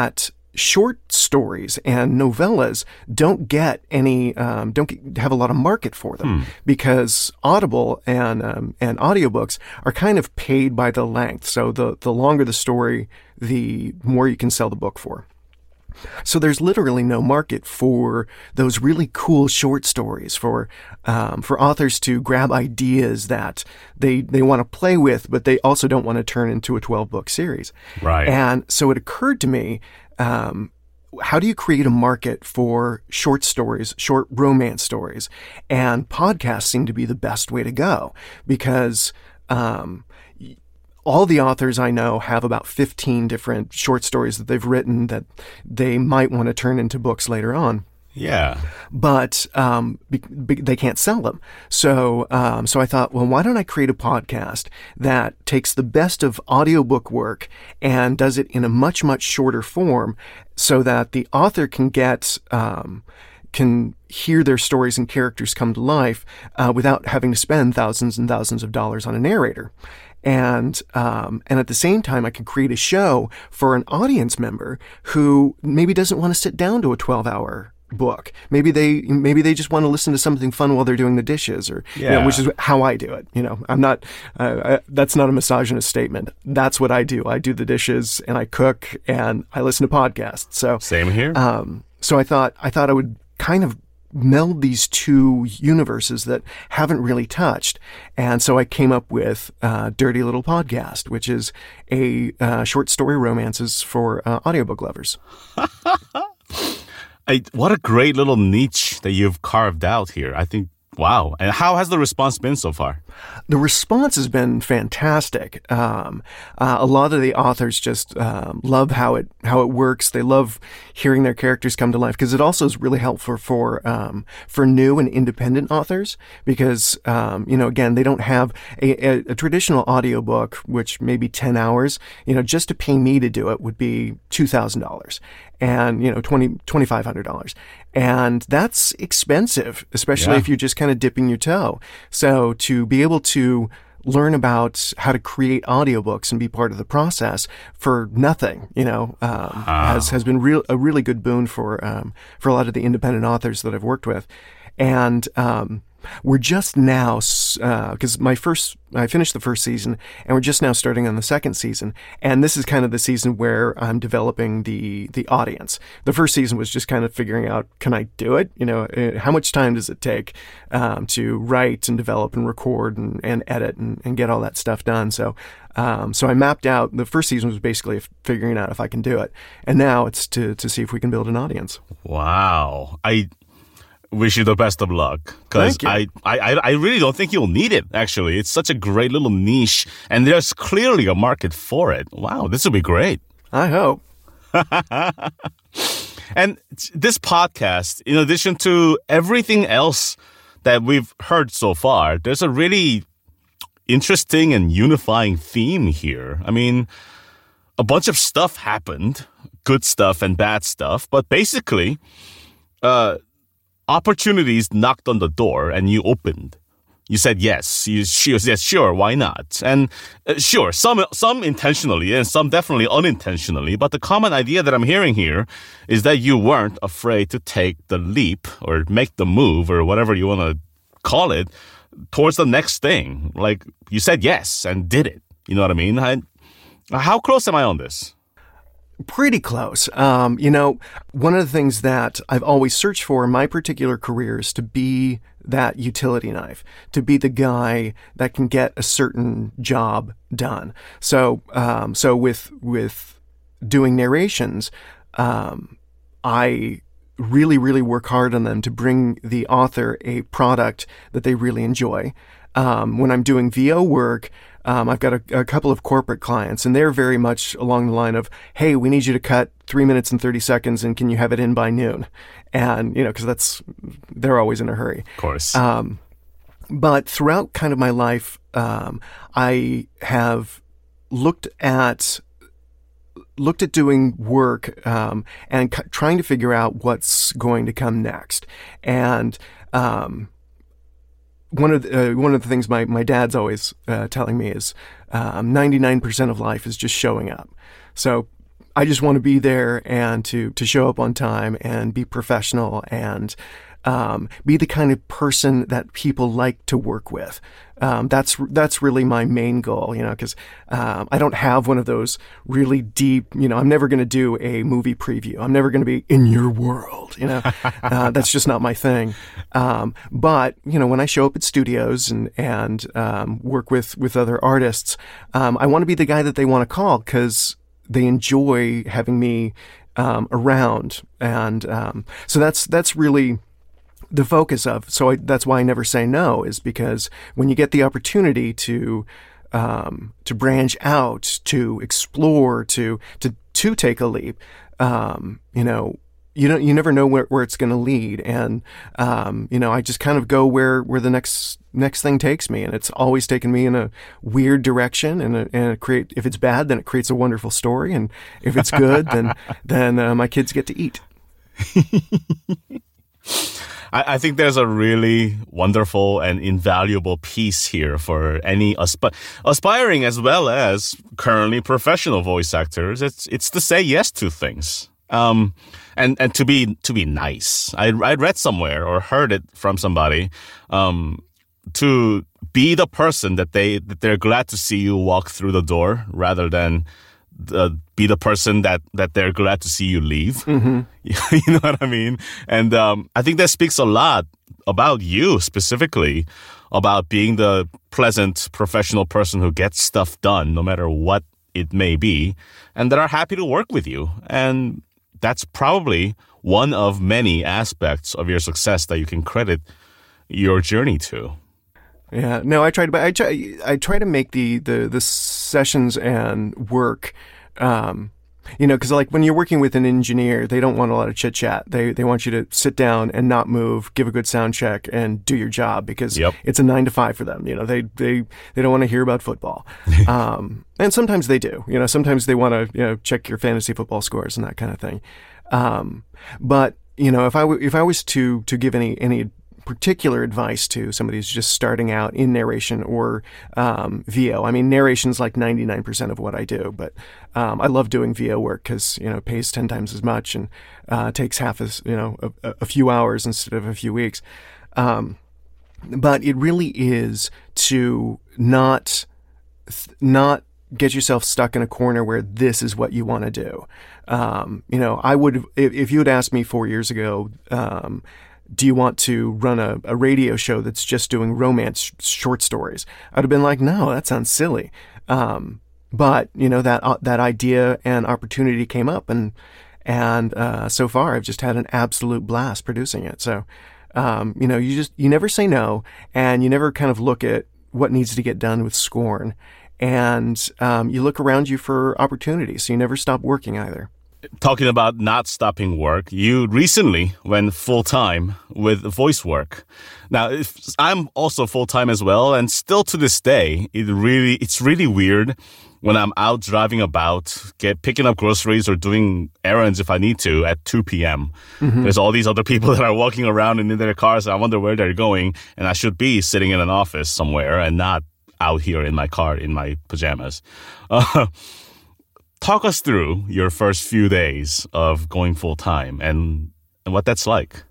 Speaker 2: short stories and novellas don't get any, um, don't get, have a lot of market for them, hmm. because Audible and um, and audiobooks are kind of paid by the length. So the the longer the story, the more you can sell the book for. So there's literally no market for those really cool short stories, for um, for authors to grab ideas that they they want to play with, but they also don't want to turn into a twelve-book series.
Speaker 1: Right.
Speaker 2: And so it occurred to me, um, how do you create a market for short stories, short romance stories? And podcasts seem to be the best way to go, because um, all the authors I know have about fifteen different short stories that they've written that they might want to turn into books later on.
Speaker 1: Yeah.
Speaker 2: But um, be, be, they can't sell them. So um, so I thought, well, why don't I create a podcast that takes the best of audiobook work and does it in a much, much shorter form so that the author can get... Um, can hear their stories and characters come to life uh, without having to spend thousands and thousands of dollars on a narrator. And um, and at the same time, I can create a show for an audience member who maybe doesn't want to sit down to a twelve-hour book. Maybe they maybe they just want to listen to something fun while they're doing the dishes, or
Speaker 1: yeah.
Speaker 2: you know, which is how I do it. You know, I'm not. Uh, I, that's not a misogynist statement. That's what I do. I do the dishes and I cook and I listen to podcasts. So
Speaker 1: same here.
Speaker 2: Um, so I thought I thought I would kind of meld these two universes that haven't really touched. And so I came up with uh, Dirty Little Podcast, which is a uh, short story romances for uh, audiobook lovers.
Speaker 1: I, what a great little niche that you've carved out here. I think, wow. And how has the response been so far?
Speaker 2: The response has been fantastic. Um, uh, a lot of the authors just um, love how it how it works. They love hearing their characters come to life, because it also is really helpful for um, for new and independent authors, because um, you know, again, they don't have a, a, a traditional audiobook, which may be ten hours. You know, just to pay me to do it would be two thousand dollars, and you know, twenty twenty five hundred dollars. And that's expensive, especially
Speaker 1: yeah.
Speaker 2: if you're just kind of dipping your toe. So to be able to learn about how to create audiobooks and be part of the process for nothing, you know, um, oh. has has been real a really good boon for um, for a lot of the independent authors that I've worked with. And um, we're just now, because uh, my first, I finished the first season, and we're just now starting on the second season. And this is kind of the season where I'm developing the the audience. The first season was just kind of figuring out, can I do it? You know, uh, how much time does it take um, to write and develop and record and, and edit and, and get all that stuff done? So, um, so I mapped out. The first season was basically figuring out if I can do it, and now it's to to see if we can build an audience.
Speaker 1: Wow, I. wish you the best of luck, because I, I, I really don't think you'll need it, actually. It's such a great little niche, and there's clearly a market for it. Wow, this will be great.
Speaker 2: I hope.
Speaker 1: And this podcast, in addition to everything else that we've heard so far, there's a really interesting and unifying theme here. I mean, a bunch of stuff happened, good stuff and bad stuff, but basically, uh, opportunities knocked on the door and you opened. You said yes. You she said sure, why not? And uh, sure, some some intentionally and some definitely unintentionally. But the common idea that I'm hearing here is that you weren't afraid to take the leap or make the move or whatever you want to call it towards the next thing. Like you said yes and did it. You know what I mean? I, how close am I on this?
Speaker 2: Pretty close. Um, you know, one of the things that I've always searched for in my particular career is to be that utility knife, to be the guy that can get a certain job done. So, um, so with with doing narrations, um, I really, really work hard on them to bring the author a product that they really enjoy. Um, when I'm doing V O work, um, I've got a, a couple of corporate clients, and they're very much along the line of, hey, we need you to cut three minutes and thirty seconds, and can you have it in by noon? And, you know, because that's, they're always in a hurry.
Speaker 1: Of course.
Speaker 2: Um, but throughout kind of my life, um, I have looked at looked at doing work um, and c- trying to figure out what's going to come next. And um, one of the, uh, one of the things my, my dad's always uh, telling me is um, ninety-nine percent of life is just showing up. So I just want to be there and to to show up on time and be professional and um, be the kind of person that people like to work with. Um, that's that's really my main goal, you know, because um, I don't have one of those really deep, you know, I'm never going to do a movie preview. I'm never going to be in your world, you know. uh, that's just not my thing. Um, but, you know, when I show up at studios and, and um, work with, with other artists, um, I want to be the guy that they want to call because they enjoy having me um, around. And um, so that's that's really the focus of. So I, that's why I never say no, is because when you get the opportunity to um, to branch out, to explore, to to to take a leap, um, you know, you don't you never know where, where it's going to lead, and um, you know, I just kind of go where where the next next thing takes me, and it's always taken me in a weird direction, and a, and it create if it's bad, then it creates a wonderful story, and if it's good, then then uh, my kids get to eat.
Speaker 1: I, I think there's a really wonderful and invaluable piece here for any asp- aspiring as well as currently professional voice actors. It's it's to say yes to things, um, and and to be to be nice. I I read somewhere or heard it from somebody, um, to be the person that they that they're glad to see you walk through the door rather than Uh, be the person that, that they're glad to see you leave. Mm-hmm. You know what I mean? And um, I think that speaks a lot about you specifically, about being the pleasant professional person who gets stuff done no matter what it may be, and that are happy to work with you. And that's probably one of many aspects of your success that you can credit your journey to.
Speaker 2: Yeah, no, I try to, I try, I try to make the, the, the sessions and work, um, you know, because like when you're working with an engineer, they don't want a lot of chit chat. They they want you to sit down and not move, give a good sound check, and do your job because
Speaker 1: yep.
Speaker 2: it's a nine to five for them. You know, they they they don't want to hear about football, um, and sometimes they do. You know, sometimes they want to you know check your fantasy football scores and that kind of thing. Um, but you know, if I w- if I was to to give any any particular advice to somebody who's just starting out in narration or um, V O. I mean, narration's like ninety-nine percent of what I do, but um, I love doing V O work because, you know, it pays ten times as much and uh, takes half as, you know, a, a few hours instead of a few weeks. Um, but it really is to not, not get yourself stuck in a corner where this is what you want to do. Um, you know, I would, if, if you had asked me four years ago, um, do you want to run a, a radio show that's just doing romance short stories? I'd have been like, no, that sounds silly. Um, but you know, that, uh, that idea and opportunity came up, and, and, uh, so far I've just had an absolute blast producing it. So, um, you know, you just, you never say no, and you never kind of look at what needs to get done with scorn, and, um, you look around you for opportunities. So you never stop working either.
Speaker 1: Talking about not stopping work, you recently went full-time with voice work. Now, if, I'm also full-time as well, and still to this day, it really it's really weird when I'm out driving about, get picking up groceries or doing errands if I need to at two p.m. Mm-hmm. There's all these other people that are walking around in their cars, and I wonder where they're going, and I should be sitting in an office somewhere and not out here in my car in my pajamas. Uh, Talk us through your first few days of going full-time and, and what that's like.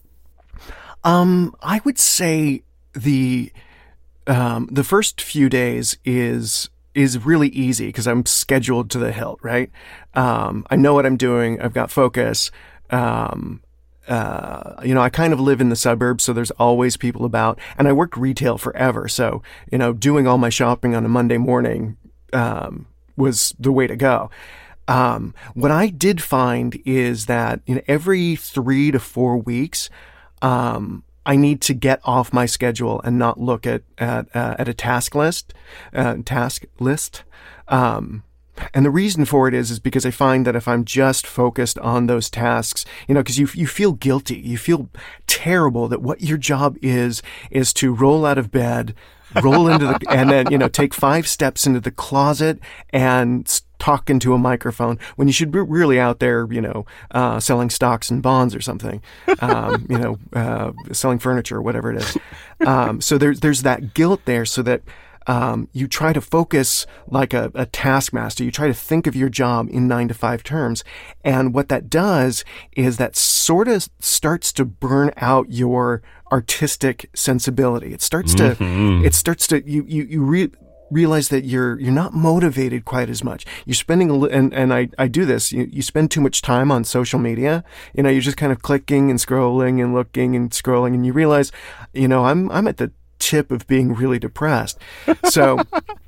Speaker 2: Um, I would say the um, the first few days is is really easy because I'm scheduled to the hilt, right? Um, I know what I'm doing. I've got focus. Um, uh, you know, I kind of live in the suburbs, so there's always people about. And I worked retail forever, so, you know, doing all my shopping on a Monday morning um was the way to go. Um, what I did find is that you know, every three to four weeks, um, I need to get off my schedule and not look at at, uh, at a task list. Uh, task list. Um, and the reason for it is is because I find that if I'm just focused on those tasks, you know, because you you feel guilty, you feel terrible that what your job is is to roll out of bed, roll into the, and then, you know, take five steps into the closet and talk into a microphone when you should be really out there, you know, uh, selling stocks and bonds or something, um, you know, uh, selling furniture or whatever it is. Um, so there's, there's that guilt there so that, um, you try to focus like a, a taskmaster. You try to think of your job in nine to five terms. And what that does is that sort of starts to burn out your artistic sensibility. It starts
Speaker 1: Mm-hmm.
Speaker 2: to, it starts to, you, you, you re- realize that you're, you're not motivated quite as much. You're spending, a li- and, and I, I do this, you, you spend too much time on social media. You know, you're just kind of clicking and scrolling and looking and scrolling, and you realize, you know, I'm, I'm at the tip of being really depressed. So,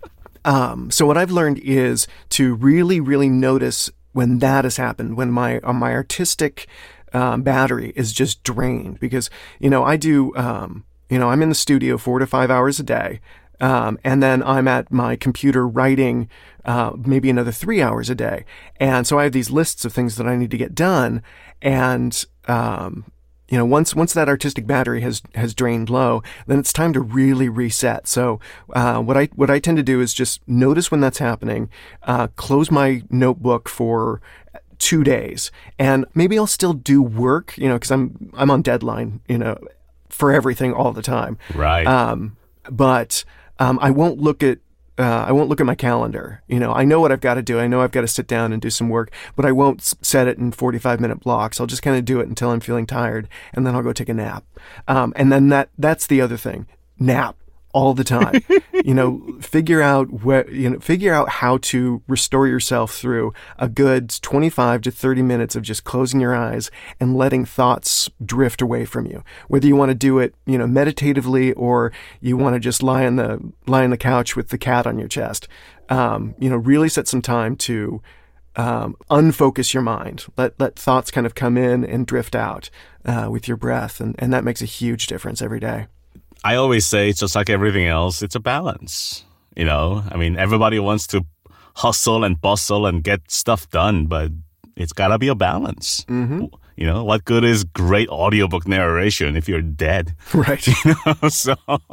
Speaker 2: um, so what I've learned is to really, really notice when that has happened, when my, uh, my artistic, um, battery is just drained, because, you know, I do, um, you know, I'm in the studio four to five hours a day. Um, and then I'm at my computer writing, uh, maybe another three hours a day. And so I have these lists of things that I need to get done. And, um, you know, once, once that artistic battery has, has drained low, then it's time to really reset. So, uh, what I, what I tend to do is just notice when that's happening, uh, close my notebook for two days, and maybe I'll still do work, you know, cause I'm, I'm on deadline, you know, for everything all the time.
Speaker 1: Right.
Speaker 2: Um, but, um, I won't look at, Uh, I won't look at my calendar. You know, I know what I've got to do. I know I've got to sit down and do some work, but I won't s- set it in forty-five minute blocks. I'll just kind of do it until I'm feeling tired, and then I'll go take a nap. Um, and then that, that's the other thing. Nap all the time. You know, figure out what, you know, figure out how to restore yourself through a good twenty-five to thirty minutes of just closing your eyes and letting thoughts drift away from you. Whether you want to do it, you know, meditatively, or you want to just lie on the, lie on the couch with the cat on your chest. Um, you know, really set some time to, um, unfocus your mind. Let, let thoughts kind of come in and drift out, uh, with your breath. And, and that makes a huge difference every day.
Speaker 1: I always say it's just like everything else. It's a balance. You know, I mean, everybody wants to hustle and bustle and get stuff done, but it's got to be a balance.
Speaker 2: Mm-hmm.
Speaker 1: You know, what good is great audiobook narration if you're dead?
Speaker 2: Right.
Speaker 1: You know, so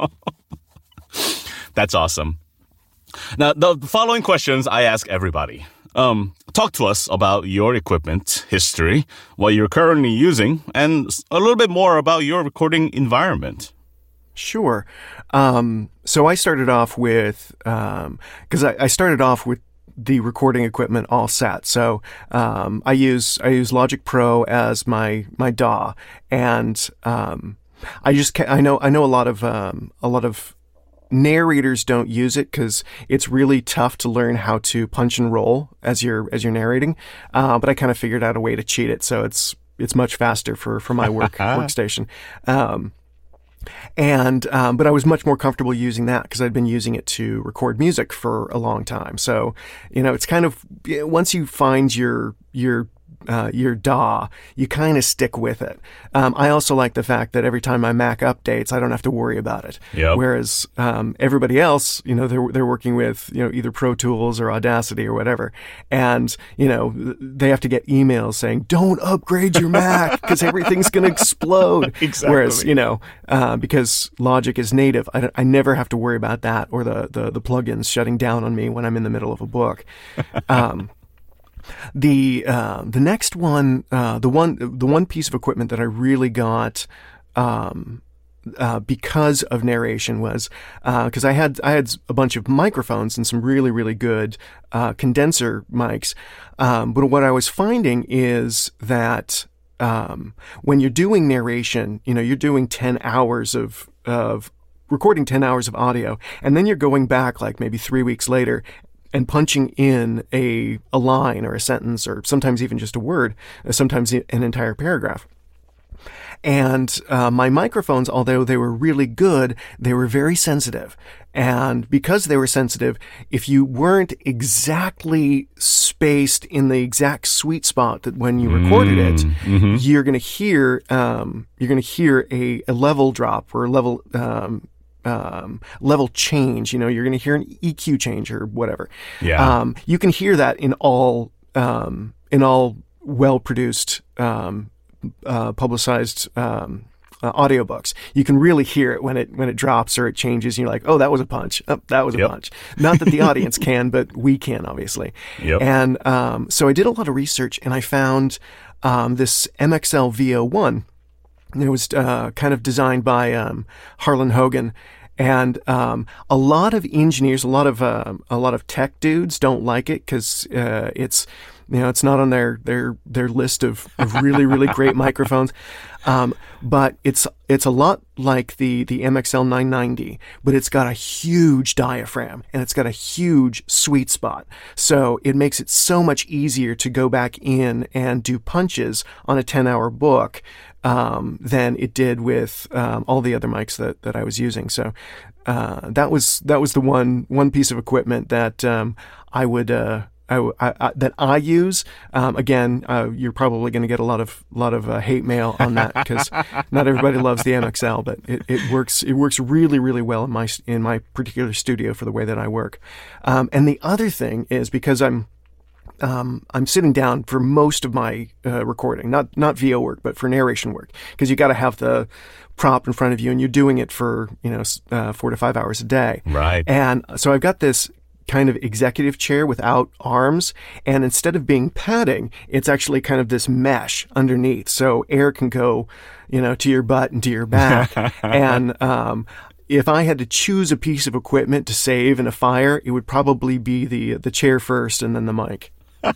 Speaker 1: that's awesome. Now, the following questions I ask everybody. Um, talk to us about your equipment history, what you're currently using, and a little bit more about your recording environment.
Speaker 2: Sure. Um, so I started off with, um, cause I, I started off with the recording equipment all set. So, um, I use, I use Logic Pro as my, my D A W. And, um, I just, ca- I know, I know a lot of, um, a lot of narrators don't use it because it's really tough to learn how to punch and roll as you're, as you're narrating. Uh, but I kind of figured out a way to cheat it. So it's, it's much faster for, for my work workstation. Um, And, um, but I was much more comfortable using that because I'd been using it to record music for a long time. So, you know, it's kind of, once you find your, your, uh, your D A W, you kind of stick with it. Um, I also like the fact that every time my Mac updates, I don't have to worry about it.
Speaker 1: Yep.
Speaker 2: Whereas, um, everybody else, you know, they're, they're working with, you know, either Pro Tools or Audacity or whatever. And, you know, they have to get emails saying, don't upgrade your Mac because everything's going to explode.
Speaker 1: Exactly.
Speaker 2: Whereas, you know, uh, because Logic is native, I, I never have to worry about that or the, the, the plugins shutting down on me when I'm in the middle of a book. Um, The uh, the next one, uh, the one the one piece of equipment that I really got um, uh, because of narration was because uh, I had I had a bunch of microphones and some really really good uh, condenser mics. Um, but what I was finding is that um, when you're doing narration, you know, you're doing ten hours of of recording ten hours of audio, and then you're going back like maybe three weeks later and punching in a, a line or a sentence or sometimes even just a word, sometimes an entire paragraph. And uh, my microphones, although they were really good, they were very sensitive. And because they were sensitive, if you weren't exactly spaced in the exact sweet spot that when you recorded it,
Speaker 1: Mm-hmm.
Speaker 2: you're going to hear um, you're going to hear a, a level drop or a level um, Um, level change. You know, you're going to hear an E Q change or whatever.
Speaker 1: Yeah.
Speaker 2: Um, you can hear that in all, um, in all well-produced, um, uh, publicized, um, uh, audiobooks. You can really hear it when it, when it drops or it changes. And you're like, oh, that was a punch. Oh, that was a
Speaker 1: Yep.
Speaker 2: punch. Not that the audience can, but we can, obviously.
Speaker 1: Yep.
Speaker 2: And, um, so I did a lot of research and I found, um, this M X L V O one. It was, uh, kind of designed by, um, Harlan Hogan. And um, a lot of engineers, a lot of uh, a lot of tech dudes don't like it because uh, it's you know it's not on their their their list of, of really really great microphones. Um, but it's it's a lot like the the M X L nine ninety, but it's got a huge diaphragm and it's got a huge sweet spot. So it makes it so much easier to go back in and do punches on a ten-hour book um, than it did with um, all the other mics that, that I was using. So uh, that was that was the one one piece of equipment that um, I would. Uh, I, I, I, that I use. Um, again, uh, you're probably going to get a lot of lot of uh, hate mail on that because not everybody loves the M X L, but it, it works. It works really, really well in my in my particular studio for the way that I work. Um, and the other thing is because I'm um, I'm sitting down for most of my uh, recording, not not V O work, but for narration work, because you got to have the prop in front of you, and you're doing it for you know uh, four to five hours a day.
Speaker 1: Right.
Speaker 2: And so I've got this kind of executive chair without arms, and instead of being padding, it's actually kind of this mesh underneath, so air can go, you know, to your butt and to your back. and um, if I had to choose a piece of equipment to save in a fire, it would probably be the the chair first and then the mic.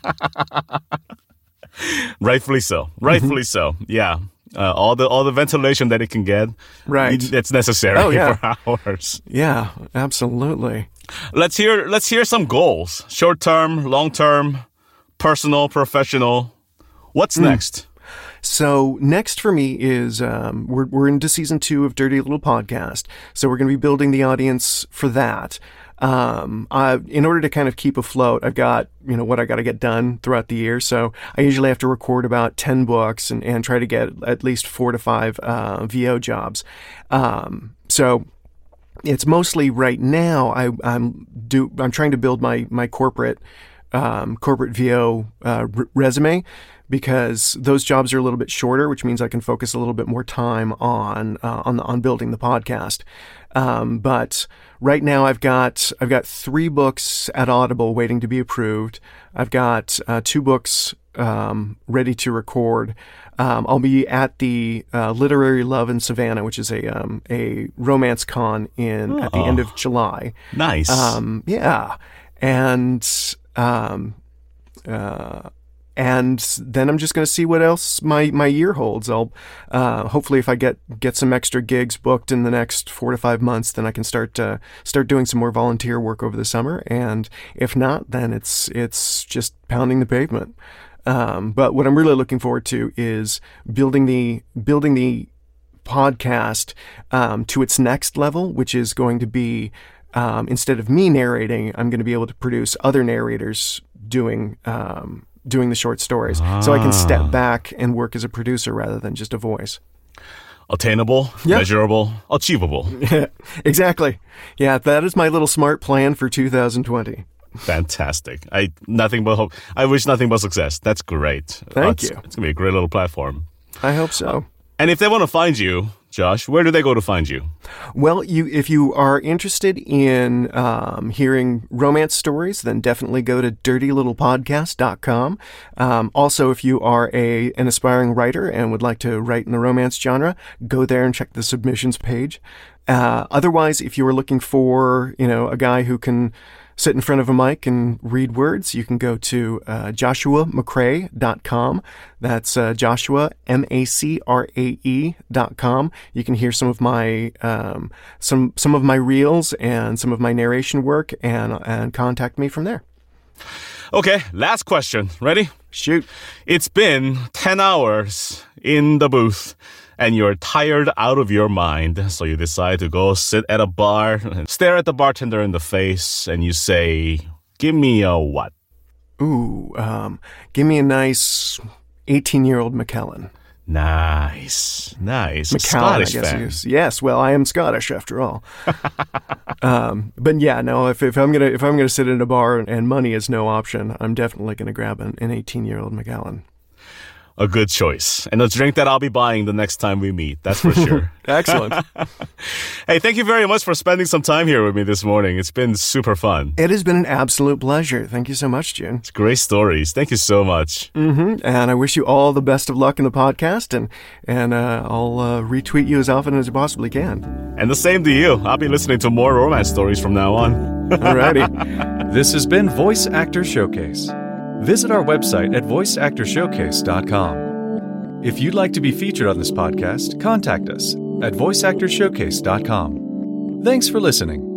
Speaker 1: Rightfully so. Rightfully mm-hmm. so. Yeah. Uh, all the all the ventilation that it can get,
Speaker 2: right?
Speaker 1: It's necessary
Speaker 2: oh, yeah.
Speaker 1: for hours.
Speaker 2: Yeah, absolutely.
Speaker 1: Let's hear let's hear some goals. Short term, long term, personal, professional. What's mm. next?
Speaker 2: So next for me is um, we're we're into season two of Dirty Little Podcast. So we're going to be building the audience for that. Um, I, in order to kind of keep afloat, I've got, you know, what I got to get done throughout the year. So I usually have to record about ten books and, and try to get at least four to five, uh, V O jobs. Um, so it's mostly right now I, I'm do, I'm trying to build my, my corporate, um, corporate V O, uh, r- resume, because those jobs are a little bit shorter, which means I can focus a little bit more time on, uh, on the, on building the podcast. Um, but right now I've got, I've got three books at Audible waiting to be approved. I've got, uh, two books, um, ready to record. Um, I'll be at the, uh, Literary Love in Savannah, which is a, um, a romance con in, oh, at the end of July.
Speaker 1: Nice.
Speaker 2: Um, yeah. And, um, uh, And then I'm just going to see what else my, my year holds. I'll uh, hopefully, if I get, get some extra gigs booked in the next four to five months, then I can start uh, start doing some more volunteer work over the summer. And if not, then it's it's just pounding the pavement. Um, but what I'm really looking forward to is building the building the podcast um, to its next level, which is going to be um, instead of me narrating, I'm going to be able to produce other narrators doing. Um, doing the short stories. Ah. So I can step back and work as a producer rather than just a voice.
Speaker 1: Attainable, yep. Measurable, achievable.
Speaker 2: Yeah, exactly. Yeah, that is my little smart plan for two thousand twenty.
Speaker 1: Fantastic. I nothing but hope. I wish nothing but success. That's great.
Speaker 2: Thank
Speaker 1: uh, it's,
Speaker 2: you.
Speaker 1: It's going to be a great little platform.
Speaker 2: I hope so.
Speaker 1: And if they want to find you, Josh, where do they go to find you?
Speaker 2: Well, you if you are interested in um, hearing romance stories, then definitely go to dirty little podcast dot com. Um, also, if you are a an aspiring writer and would like to write in the romance genre, go there and check the submissions page. Uh, otherwise, if you are looking for, you know, a guy who can sit in front of a mic and read words, you can go to uh, joshua macrae dot com. That's uh, Joshua, M A C R A E dot com. You can hear some of my um, some some of my reels and some of my narration work and and contact me from there.
Speaker 1: Okay, last question. Ready?
Speaker 2: Shoot.
Speaker 1: It's been ten hours in the booth, and you're tired out of your mind, so you decide to go sit at a bar and stare at the bartender in the face, and you say, give me a what?
Speaker 2: Ooh, um, give me a nice eighteen-year-old Macallan.
Speaker 1: Nice, nice.
Speaker 2: Macallan,
Speaker 1: Scottish
Speaker 2: I guess
Speaker 1: fan.
Speaker 2: he is. Yes, well, I am Scottish after all. um, but yeah, no, if, if I'm gonna if I'm gonna sit in a bar and money is no option, I'm definitely gonna grab an, an eighteen-year-old Macallan.
Speaker 1: a good choice and a drink that I'll be buying the next time we meet. That's for sure.
Speaker 2: Excellent.
Speaker 1: Hey, thank you very much for spending some time here with me this morning. It's been super fun.
Speaker 2: It has been an absolute pleasure. Thank you so much, June.
Speaker 1: It's great stories. Thank you so much.
Speaker 2: Mm-hmm. And I wish you all the best of luck in the podcast, and and uh, I'll uh, retweet you as often as I possibly can.
Speaker 1: And the same to you. I'll be listening to more romance stories from now on.
Speaker 2: Alrighty.
Speaker 3: This has been Voice Actor Showcase. Visit our website at voice actor showcase dot com. If you'd like to be featured on this podcast, contact us at voice actor showcase dot com. Thanks for listening.